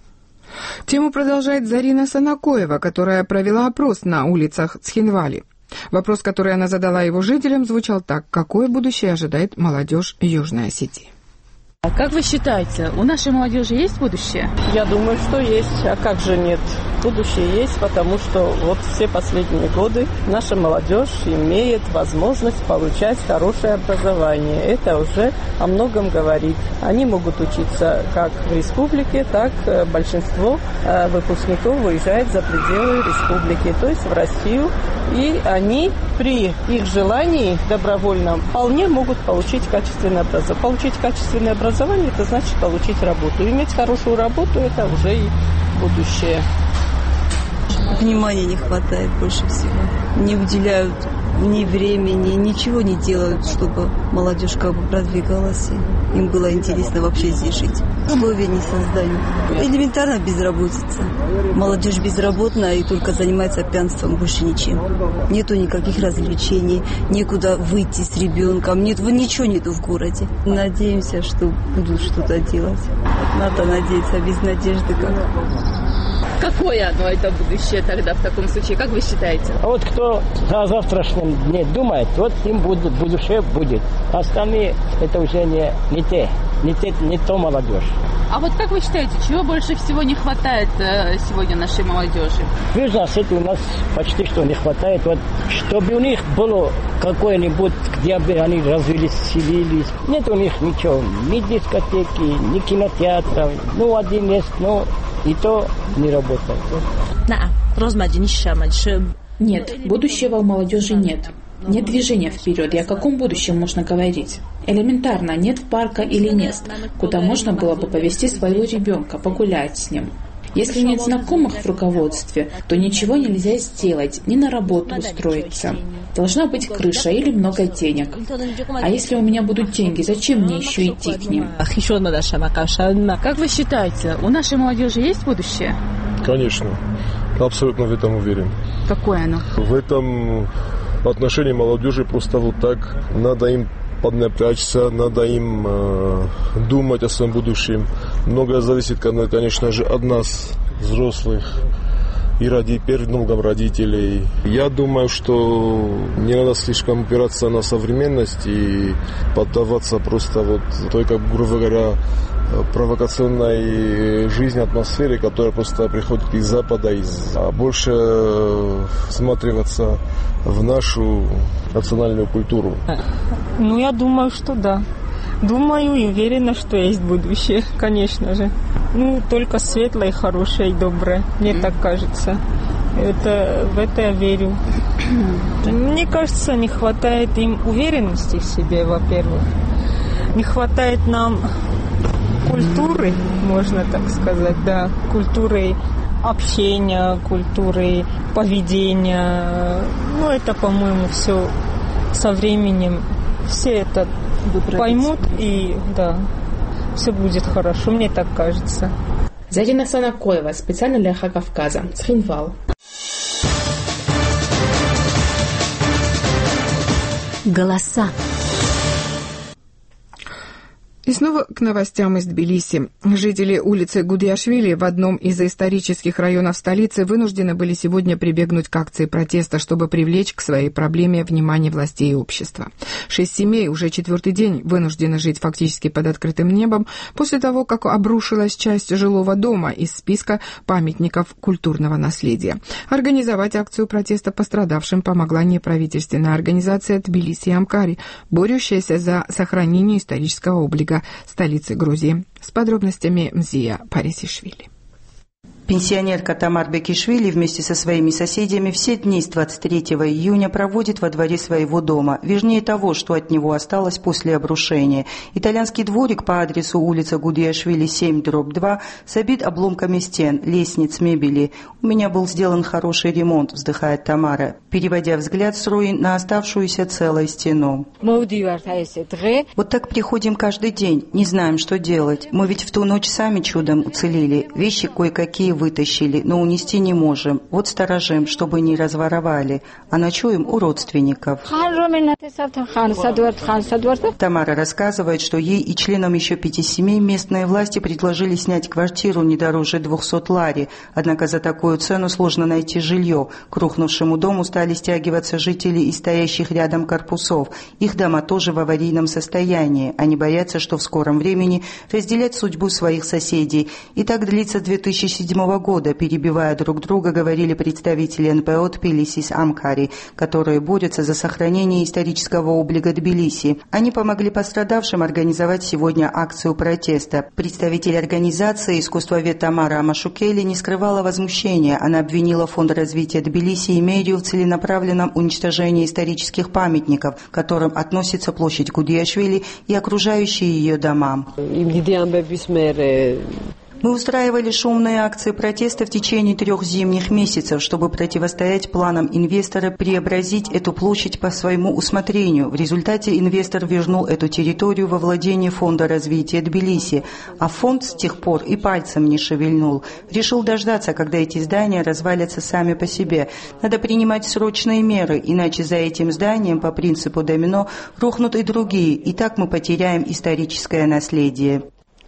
Тему продолжает Зарина Санакоева, которая провела опрос на улицах Цхинвали. Вопрос, который она задала его жителям, звучал так: какое будущее ожидает молодежь Южной Осетии? А как вы считаете, у нашей молодежи есть будущее? Я думаю, что есть. А как же нет? Будущее есть, потому что вот все последние годы наша молодежь имеет возможность получать хорошее образование. Это уже о многом говорит. Они могут учиться как в республике, так большинство выпускников выезжает за пределы республики, то есть в Россию. И они при их желании добровольном вполне могут получить качественное образование. Получить качественное образование — это значит получить работу. Иметь хорошую работу — это уже и будущее. Внимания не хватает больше всего. не уделяют ни времени, ничего не делают, чтобы молодежь как бы продвигалась. Им было интересно вообще здесь жить. Условия не создают. Элементарно безработица. Молодежь безработная и только занимается пьянством, больше ничем. Нету никаких развлечений, некуда выйти с ребенком, ничего нету в городе. Надеемся, что будут что-то делать. Надо надеяться, без надежды как. Какое оно, это будущее тогда в таком случае? Как вы считаете? А вот кто о завтрашнем дне думает, вот им будущее будет. Остальные это уже не то молодежь. А вот как вы считаете, чего больше всего не хватает сегодня нашей молодежи? В Южной Осетии у нас почти что не хватает. Вот, чтобы у них было какое-нибудь, где бы они развеселились. Нет у них ничего. Ни дискотеки, ни кинотеатров. Ну, один есть, но и то не работает. Нет, будущего у молодежи нет. Нет движения вперед, и о каком будущем можно говорить? Элементарно, нет парка или мест, куда можно было бы повезти своего ребенка, погулять с ним. Если нет знакомых в руководстве, то ничего нельзя сделать, ни на работу устроиться. Должна быть крыша или много денег. А если у меня будут деньги, зачем мне еще идти к ним? Как вы считаете, у нашей молодежи есть будущее? Конечно. Абсолютно в этом уверен. Какое оно? В этом отношении молодежи просто вот так. Надо им поднапрячься, надо им думать о своем будущем. Многое зависит, конечно же, от нас, взрослых, и перед многом родителей. Я думаю, что не надо слишком опираться на современность и поддаваться просто вот той, как, грубо говоря, провокационной жизни, атмосфере, которая просто приходит из Запада, а больше всматриваться в нашу национальную культуру. Ну, я думаю, что да. Думаю и уверена, что есть будущее, конечно же. Ну, только светлое, хорошее и доброе, мне так кажется. В это я верю. Мне кажется, не хватает им уверенности в себе, во-первых. Не хватает нам культуры, можно так сказать, да, культуры общения, культуры поведения. Ну, это, по-моему, все со временем, все это поймут, и да, все будет хорошо, мне так кажется. Зарина Санакоева, специально для Эхо Кавказа, Цхинвал. Голоса. И снова к новостям из Тбилиси. Жители улицы Гудиашвили в одном из исторических районов столицы вынуждены были сегодня прибегнуть к акции протеста, чтобы привлечь к своей проблеме внимание властей и общества. 6 семей уже 4-й день вынуждены жить фактически под открытым небом после того, как обрушилась часть жилого дома из списка памятников культурного наследия. Организовать акцию протеста пострадавшим помогла неправительственная организация Тбилиси Амкари, борющаяся за сохранение исторического облика столицы Грузии. С подробностями Мзия Парисишвили. Пенсионерка Тамар Бекишвили вместе со своими соседями все дни с 23 июня проводит во дворе своего дома, вернее того, что от него осталось после обрушения. Итальянский дворик по адресу улица Гудиашвили 7/2 забит обломками стен, лестниц, мебели. «У меня был сделан хороший ремонт», вздыхает Тамара, переводя взгляд с руин на оставшуюся целой стену. «Вот так приходим каждый день, не знаем, что делать. Мы ведь в ту ночь сами чудом уцелели, вещи кое-какие вытащили, но унести не можем. Вот сторожим, чтобы не разворовали, а ночуем у родственников». Тамара рассказывает, что ей и членам еще 5 семей местные власти предложили снять квартиру не дороже 200 лари, однако за такую цену сложно найти жилье. К рухнувшему дому стали стягиваться жители из стоящих рядом корпусов. Их дома тоже в аварийном состоянии. Они боятся, что в скором времени разделять судьбу своих соседей. И так длится 2007 года, перебивая друг друга, говорили представители НПО Тбилиси Амкари, которые борются за сохранение исторического облика Тбилиси. Они помогли пострадавшим организовать сегодня акцию протеста. Представитель организации, искусствовед Тамара Амашукели, не скрывала возмущения. Она обвинила Фонд развития Тбилиси и медиа в целенаправленном уничтожении исторических памятников, к которым относится площадь Гудиашвили и окружающие ее дома. Мы устраивали шумные акции протеста в течение 3 зимних месяцев, чтобы противостоять планам инвестора преобразить эту площадь по своему усмотрению. В результате инвестор вернул эту территорию во владение Фонда развития Тбилиси, а фонд с тех пор и пальцем не шевельнул. Решил дождаться, когда эти здания развалятся сами по себе. Надо принимать срочные меры, иначе за этим зданием по принципу домино рухнут и другие, и так мы потеряем историческое наследие.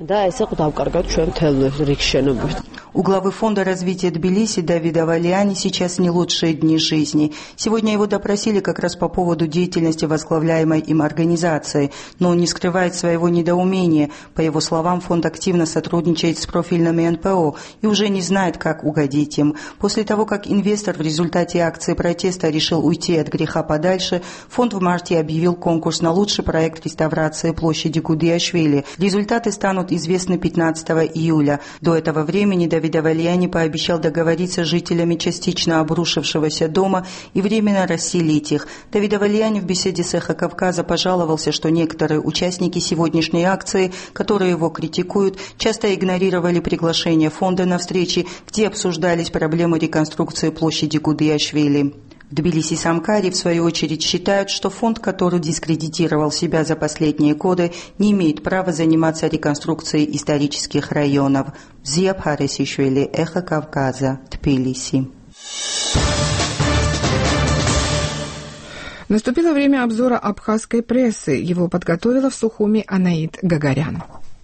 У главы Фонда развития Тбилиси Давида Валиани сейчас не лучшие дни жизни. Сегодня его допросили как раз по поводу деятельности возглавляемой им организации, но он не скрывает своего недоумения. По его словам, фонд активно сотрудничает с профильными НПО и уже не знает, как угодить им. После того, как инвестор в результате акции протеста решил уйти от греха подальше, фонд в марте объявил конкурс на лучший проект реставрации площади Гудиашвили. Результаты станут известны 15 июля. До этого времени Давид Валиани пообещал договориться с жителями частично обрушившегося дома и временно расселить их. Давид Валиани в беседе с «Эхо Кавказа» пожаловался, что некоторые участники сегодняшней акции, которые его критикуют, часто игнорировали приглашение фонда на встречи, где обсуждались проблемы реконструкции площади Гудиашвили. В Тбилиси и Самкаре, в свою очередь, считают, что фонд, который дискредитировал себя за последние годы, не имеет права заниматься реконструкцией исторических районов. Зия Бхаресишвили, «Эхо Кавказа», Тбилиси. Наступило время обзора абхазской прессы. Его подготовила в Сухуми Анаит Гагарян.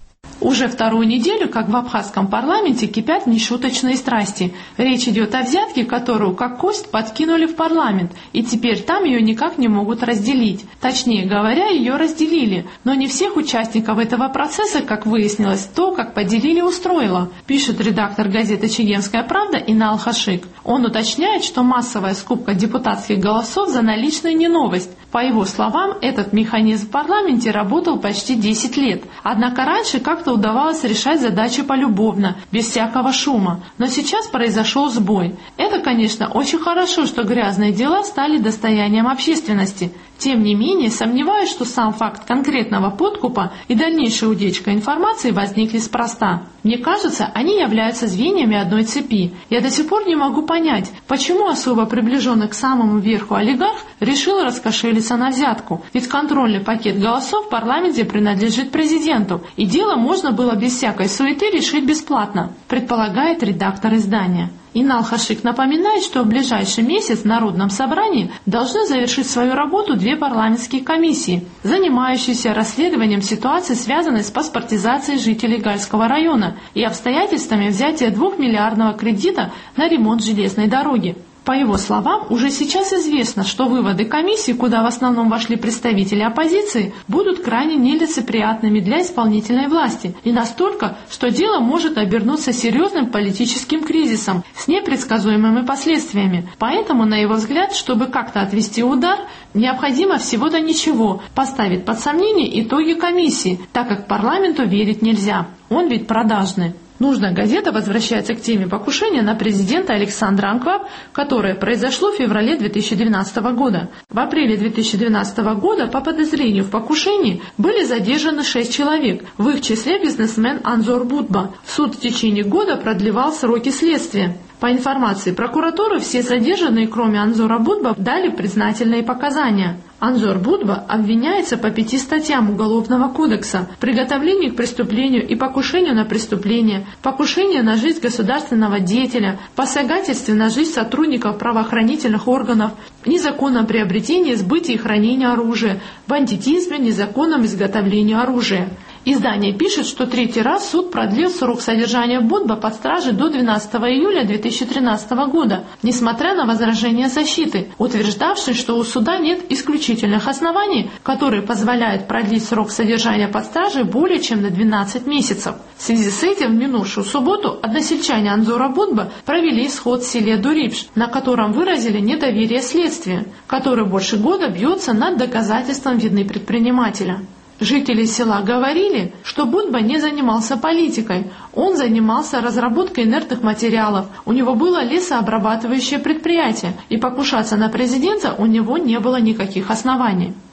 Уже вторую неделю, как в абхазском парламенте, кипят нешуточные страсти. Речь идет о взятке, которую как кость подкинули в парламент, и теперь там ее никак не могут разделить. Точнее говоря, ее разделили, но не всех участников этого процесса, как выяснилось, то, как поделили, устроило, пишет редактор газеты «Чегемская правда» Инал Хашик. Он уточняет, что массовая скупка депутатских голосов за наличные не новость. По его словам, этот механизм в парламенте работал почти 10 лет. Однако раньше как-то удавалось решать задачи полюбовно, без всякого шума. Но сейчас произошел сбой. Это, конечно, очень хорошо, что грязные дела стали достоянием общественности. Тем не менее, сомневаюсь, что сам факт конкретного подкупа и дальнейшая утечка информации возникли спроста. Мне кажется, они являются звеньями одной цепи. Я до сих пор не могу понять, почему особо приближенный к самому верху олигарх решил раскошелиться на взятку. Ведь контрольный пакет голосов в парламенте принадлежит президенту, и дело можно было без всякой суеты решить бесплатно, предполагает редактор издания. Инал Хашик напоминает, что в ближайший месяц в Народном собрании должны завершить свою работу 2 парламентские комиссии, занимающиеся расследованием ситуации, связанной с паспортизацией жителей Гальского района и обстоятельствами взятия 2-миллиардного кредита на ремонт железной дороги. По его словам, уже сейчас известно, что выводы комиссии, куда в основном вошли представители оппозиции, будут крайне нелицеприятными для исполнительной власти, и настолько, что дело может обернуться серьезным политическим кризисом с непредсказуемыми последствиями. Поэтому, на его взгляд, чтобы как-то отвести удар, необходимо всего-то ничего поставить под сомнение итоги комиссии, так как парламенту верить нельзя. Он ведь продажный. Нужная газета возвращается к теме покушения на президента Александра Анкваб, которое произошло в феврале 2012 года. В апреле 2012 года по подозрению в покушении были задержаны 6 человек, в их числе бизнесмен Анзор Будба. Суд в течение года продлевал сроки следствия. По информации прокуратуры, все задержанные, кроме Анзора Будба, дали признательные показания. Анзор Будба обвиняется по 5 статьям Уголовного кодекса: приготовлению к преступлению и покушению на преступление, покушение на жизнь государственного деятеля, посягательстве на жизнь сотрудников правоохранительных органов, незаконном приобретении, сбытии и хранении оружия, бандитизме, незаконном изготовлении оружия. Издание пишет, что 3-й раз суд продлил срок содержания Будба под стражей до 12 июля 2013 года, несмотря на возражения защиты, утверждавшей, что у суда нет исключительных оснований, которые позволяют продлить срок содержания под стражей более чем на 12 месяцев. В связи с этим в минувшую субботу односельчане Анзора Будба провели сход в селе Дурипш, на котором выразили недоверие следствию, которое больше года бьется над доказательством вины предпринимателя. Жители села говорили, что Будба не занимался политикой, он занимался разработкой инертных материалов, у него было лесообрабатывающее предприятие, и покушаться на президента у него не было никаких оснований.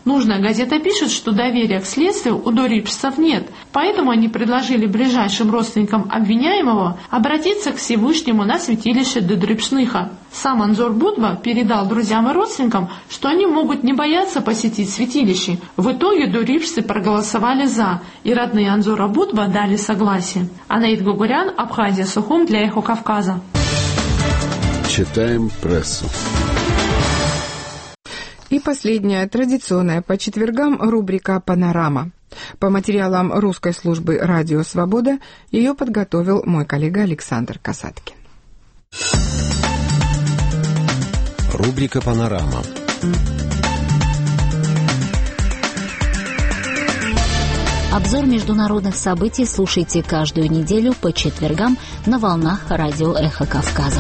Нужная газета пишет, что доверия к следствию у дорипшцев нет, поэтому они предложили ближайшим родственникам обвиняемого обратиться к Всевышнему на святилище Дорипшныха. Сам Анзор Будба передал друзьям и родственникам, что они могут не бояться посетить святилище. В итоге дорипшцы проголосовали «за», и родные Анзора Будба дали согласие. Анаит Гугурян, Абхазия, Сухум для Эхо Кавказа. Читаем прессу. И последняя, традиционная по четвергам, рубрика «Панорама». По материалам русской службы «Радио Свобода» ее подготовил мой коллега Александр Касаткин. Рубрика «Панорама». Обзор международных событий слушайте каждую неделю по четвергам на волнах радио «Эхо Кавказа».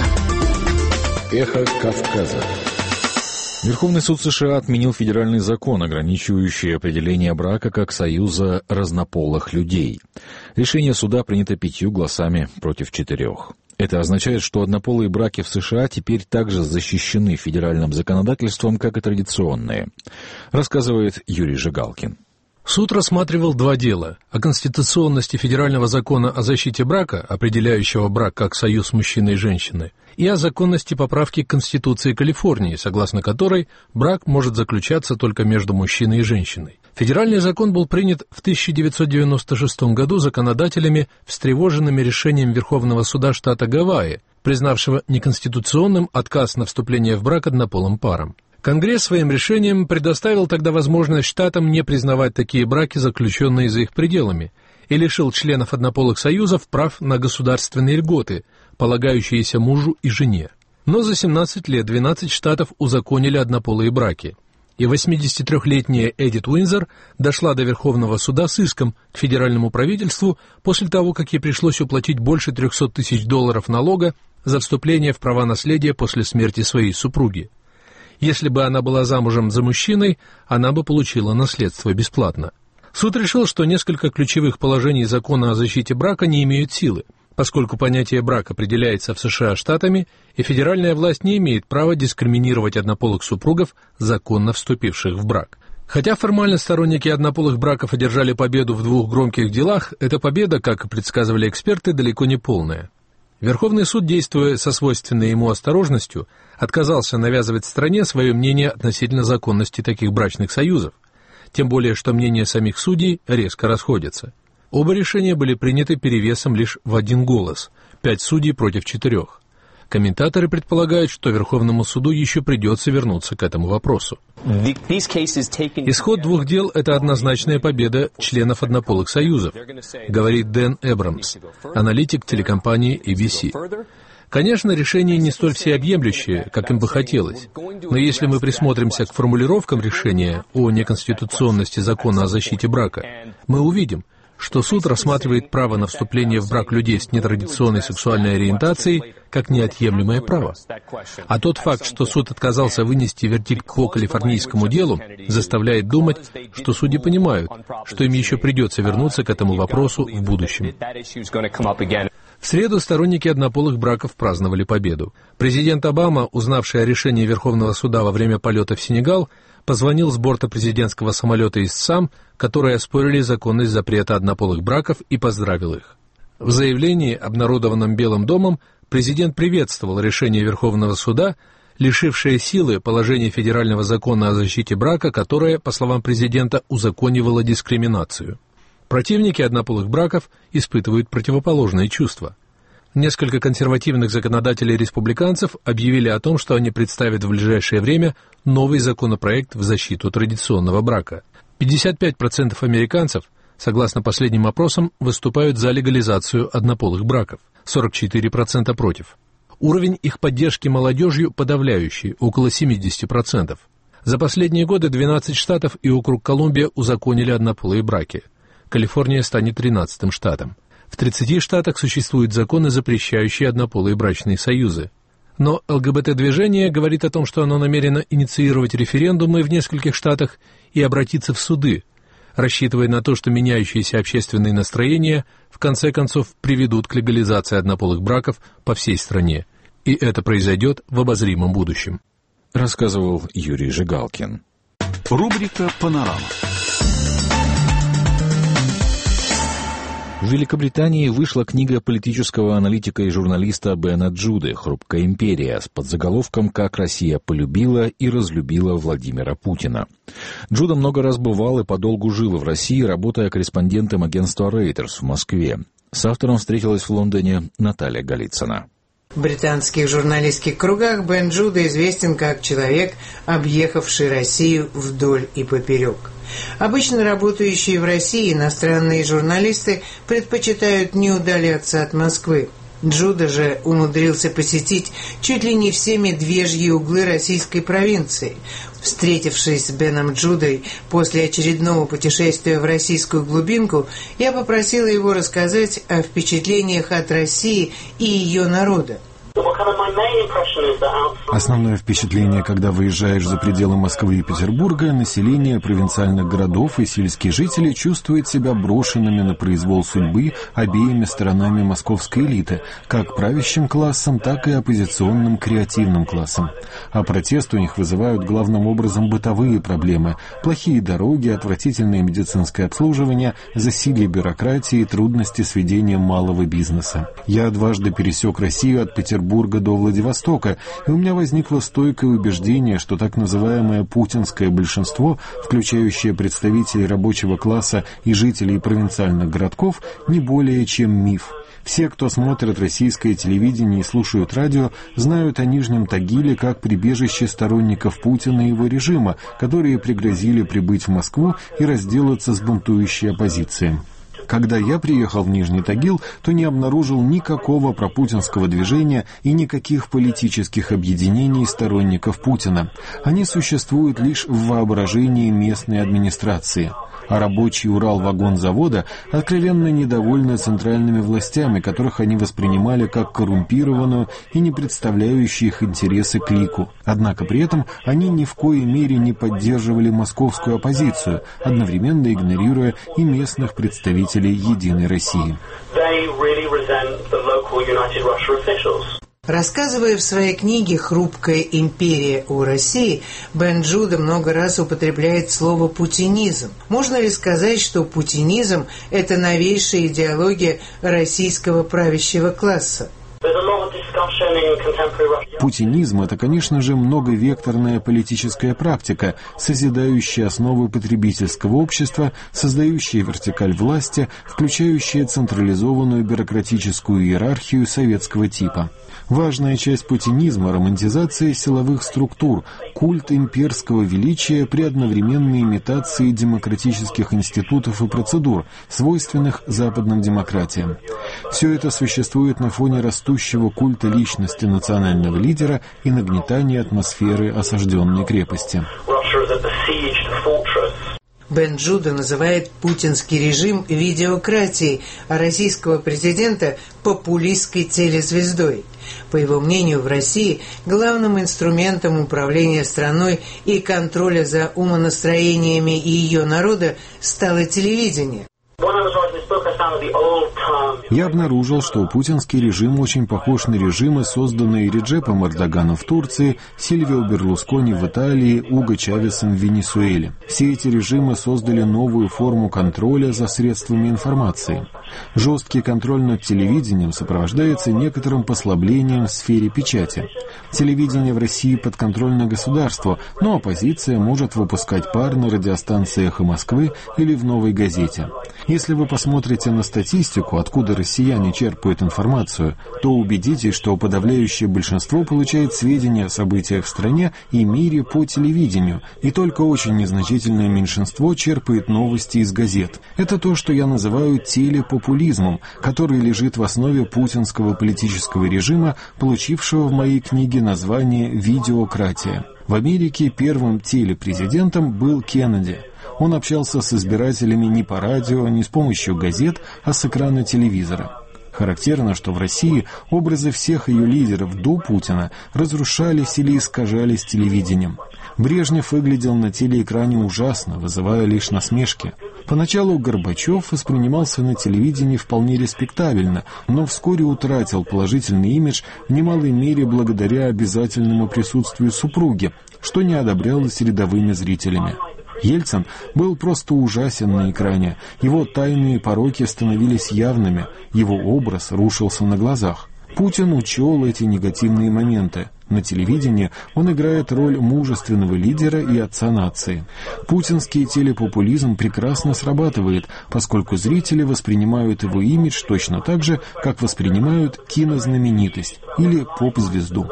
«Эхо Кавказа». Верховный суд США отменил федеральный закон, ограничивающий определение брака как союза разнополых людей. Решение суда принято 5 голосами против 4. Это означает, что однополые браки в США теперь также защищены федеральным законодательством, как и традиционные, рассказывает Юрий Жигалкин. Суд рассматривал 2 дела о конституционности федерального закона о защите брака, определяющего брак как союз мужчины и женщины, и о законности поправки к Конституции Калифорнии, согласно которой брак может заключаться только между мужчиной и женщиной. Федеральный закон был принят в 1996 году законодателями, встревоженными решением Верховного суда штата Гавайи, признавшего неконституционным отказ на вступление в брак однополым парам. Конгресс своим решением предоставил тогда возможность штатам не признавать такие браки, заключенные за их пределами, и лишил членов однополых союзов прав на государственные льготы, полагающиеся мужу и жене. Но за 17 лет 12 штатов узаконили однополые браки, и 83-летняя Эдит Уинзор дошла до Верховного суда с иском к федеральному правительству после того, как ей пришлось уплатить больше $300 тысяч налога за вступление в права наследия после смерти своей супруги. Если бы она была замужем за мужчиной, она бы получила наследство бесплатно. Суд решил, что несколько ключевых положений закона о защите брака не имеют силы, поскольку понятие «брак» определяется в США штатами, и федеральная власть не имеет права дискриминировать однополых супругов, законно вступивших в брак. Хотя формально сторонники однополых браков одержали победу в 2 громких делах, эта победа, как и предсказывали эксперты, далеко не полная. Верховный суд, действуя со свойственной ему осторожностью, отказался навязывать стране свое мнение относительно законности таких брачных союзов, тем более что мнения самих судей резко расходятся. Оба решения были приняты перевесом лишь в 1 голос, 5 судей против 4. Комментаторы предполагают, что Верховному суду еще придется вернуться к этому вопросу. Исход 2 дел – это однозначная победа членов однополых союзов, говорит Дэн Эбрамс, аналитик телекомпании ABC. Конечно, решение не столь всеобъемлющее, как им бы хотелось, но если мы присмотримся к формулировкам решения о неконституционности закона о защите брака, мы увидим, что суд рассматривает право на вступление в брак людей с нетрадиционной сексуальной ориентацией как неотъемлемое право. А тот факт, что суд отказался вынести вердикт по калифорнийскому делу, заставляет думать, что судьи понимают, что им еще придется вернуться к этому вопросу в будущем. В среду сторонники однополых браков праздновали победу. Президент Обама, узнавший о решении Верховного суда во время полета в Сенегал, позвонил с борта президентского самолета из САМ, которые оспорили законность запрета однополых браков, и поздравил их. В заявлении, обнародованном Белым домом, президент приветствовал решение Верховного суда, лишившее силы положение федерального закона о защите брака, которое, по словам президента, узаконивало дискриминацию. Противники однополых браков испытывают противоположные чувства. Несколько консервативных законодателей-республиканцев объявили о том, что они представят в ближайшее время новый законопроект в защиту традиционного брака. 55% американцев, согласно последним опросам, выступают за легализацию однополых браков, 44% против. Уровень их поддержки молодежью подавляющий, около 70%. За последние годы 12 штатов и округ Колумбия узаконили однополые браки. Калифорния станет 13-м штатом. В 30 штатах существуют законы, запрещающие однополые брачные союзы. Но ЛГБТ-движение говорит о том, что оно намерено инициировать референдумы в нескольких штатах и обратиться в суды, рассчитывая на то, что меняющиеся общественные настроения в конце концов приведут к легализации однополых браков по всей стране. И это произойдет в обозримом будущем. Рассказывал Юрий Жигалкин. Рубрика «Панорама». В Великобритании вышла книга политического аналитика и журналиста Бена Джуды «Хрупкая империя» с подзаголовком «Как Россия полюбила и разлюбила Владимира Путина». Джуда много раз бывал и подолгу жил в России, работая корреспондентом агентства Reuters в Москве. С автором встретилась в Лондоне Наталья Голицына. В британских журналистских кругах Бен Джуда известен как человек, объехавший Россию вдоль и поперек. Обычно работающие в России иностранные журналисты предпочитают не удаляться от Москвы. Джуда же умудрился посетить чуть ли не все медвежьи углы российской провинции. Встретившись с Беном Джудой после очередного путешествия в российскую глубинку, я попросила его рассказать о впечатлениях от России и ее народа. Основное впечатление, когда выезжаешь за пределы Москвы и Петербурга, население провинциальных городов и сельские жители чувствуют себя брошенными на произвол судьбы обеими сторонами московской элиты, как правящим классом, так и оппозиционным креативным классом. А протест у них вызывают главным образом бытовые проблемы: плохие дороги, отвратительное медицинское обслуживание, засилье бюрократии и трудности с ведением малого бизнеса. Я дважды пересек Россию от Петербурга до Владивостока, и у меня возникло стойкое убеждение, что так называемое путинское большинство, включающее представителей рабочего класса и жителей провинциальных городков, не более чем миф. Все, кто смотрит российское телевидение и слушают радио, знают о Нижнем Тагиле как прибежище сторонников Путина и его режима, которые пригрозили прибыть в Москву и разделаться с бунтующей оппозицией. Когда я приехал в Нижний Тагил, то не обнаружил никакого пропутинского движения и никаких политических объединений сторонников Путина. Они существуют лишь в воображении местной администрации. А рабочий Уралвагонзавода откровенно недовольны центральными властями, которых они воспринимали как коррумпированную и не представляющую их интересы клику. Однако при этом они ни в коей мере не поддерживали московскую оппозицию, одновременно игнорируя и местных представителей «Единой России». Рассказывая в своей книге «Хрупкая империя о России», Бен Джуда много раз употребляет слово «путинизм». Можно ли сказать, что путинизм – это новейшая идеология российского правящего класса? Путинизм – это, конечно же, многовекторная политическая практика, созидающая основы потребительского общества, создающая вертикаль власти, включающая централизованную бюрократическую иерархию советского типа. Важная часть путинизма – романтизация силовых структур, культ имперского величия при одновременной имитации демократических институтов и процедур, свойственных западным демократиям. Все это существует на фоне растущего культа личности национального лидера и нагнетания атмосферы осажденной крепости. Бен Джуда называет путинский режим видеократией, а российского президента – популистской телезвездой. По его мнению, в России главным инструментом управления страной и контроля за умонастроениями ее народа стало телевидение. Я обнаружил, что путинский режим очень похож на режимы, созданные Реджепом Эрдоганом в Турции, Сильвио Берлускони в Италии, Уго Чавесом в Венесуэле. Все эти режимы создали новую форму контроля за средствами информации. Жесткий контроль над телевидением сопровождается некоторым послаблением в сфере печати. Телевидение в России подконтрольно государству, но оппозиция может выпускать пар на радиостанции «Эхо Москвы» или в «Новой газете». Если вы посмотрите на статистику, откуда россияне черпают информацию, то убедитесь, что подавляющее большинство получает сведения о событиях в стране и мире по телевидению, и только очень незначительное меньшинство черпает новости из газет. Это то, что я называю телепопулизмом, который лежит в основе путинского политического режима, получившего в моей книге название «Видеократия». В Америке первым телепрезидентом был Кеннеди. Он общался с избирателями не по радио, не с помощью газет, а с экрана телевизора. Характерно, что в России образы всех ее лидеров до Путина разрушались или искажались телевидением. Брежнев выглядел на телеэкране ужасно, вызывая лишь насмешки. Поначалу Горбачев воспринимался на телевидении вполне респектабельно, но вскоре утратил положительный имидж в немалой мере благодаря обязательному присутствию супруги, что не одобрялось рядовыми зрителями. Ельцин был просто ужасен на экране. Его тайные пороки становились явными, его образ рушился на глазах. Путин учел эти негативные моменты. На телевидении он играет роль мужественного лидера и отца нации. Путинский телепопулизм прекрасно срабатывает, поскольку зрители воспринимают его имидж точно так же, как воспринимают кинознаменитость или поп-звезду.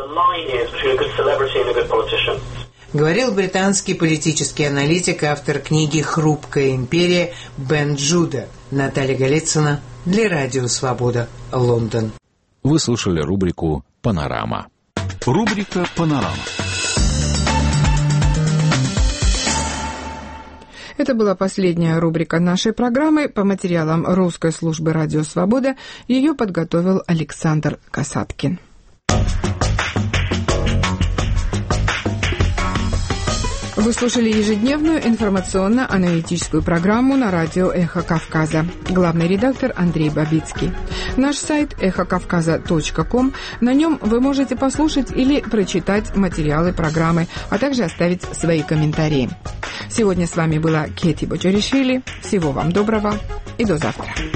Говорил британский политический аналитик, автор книги «Хрупкая империя» Бен Джуда. Наталья Голицына для Радио Свобода, Лондон. Вы слушали рубрику «Панорама». Рубрика «Панорама». Это была последняя рубрика нашей программы. По материалам русской службы «Радио Свобода» ее подготовил Александр Касаткин. Вы слушали ежедневную информационно-аналитическую программу на радио «Эхо Кавказа». Главный редактор Андрей Бабицкий. Наш сайт эхокавказа.ком. На нем вы можете послушать или прочитать материалы программы, а также оставить свои комментарии. Сегодня с вами была Кети Бочаришвили. Всего вам доброго и до завтра.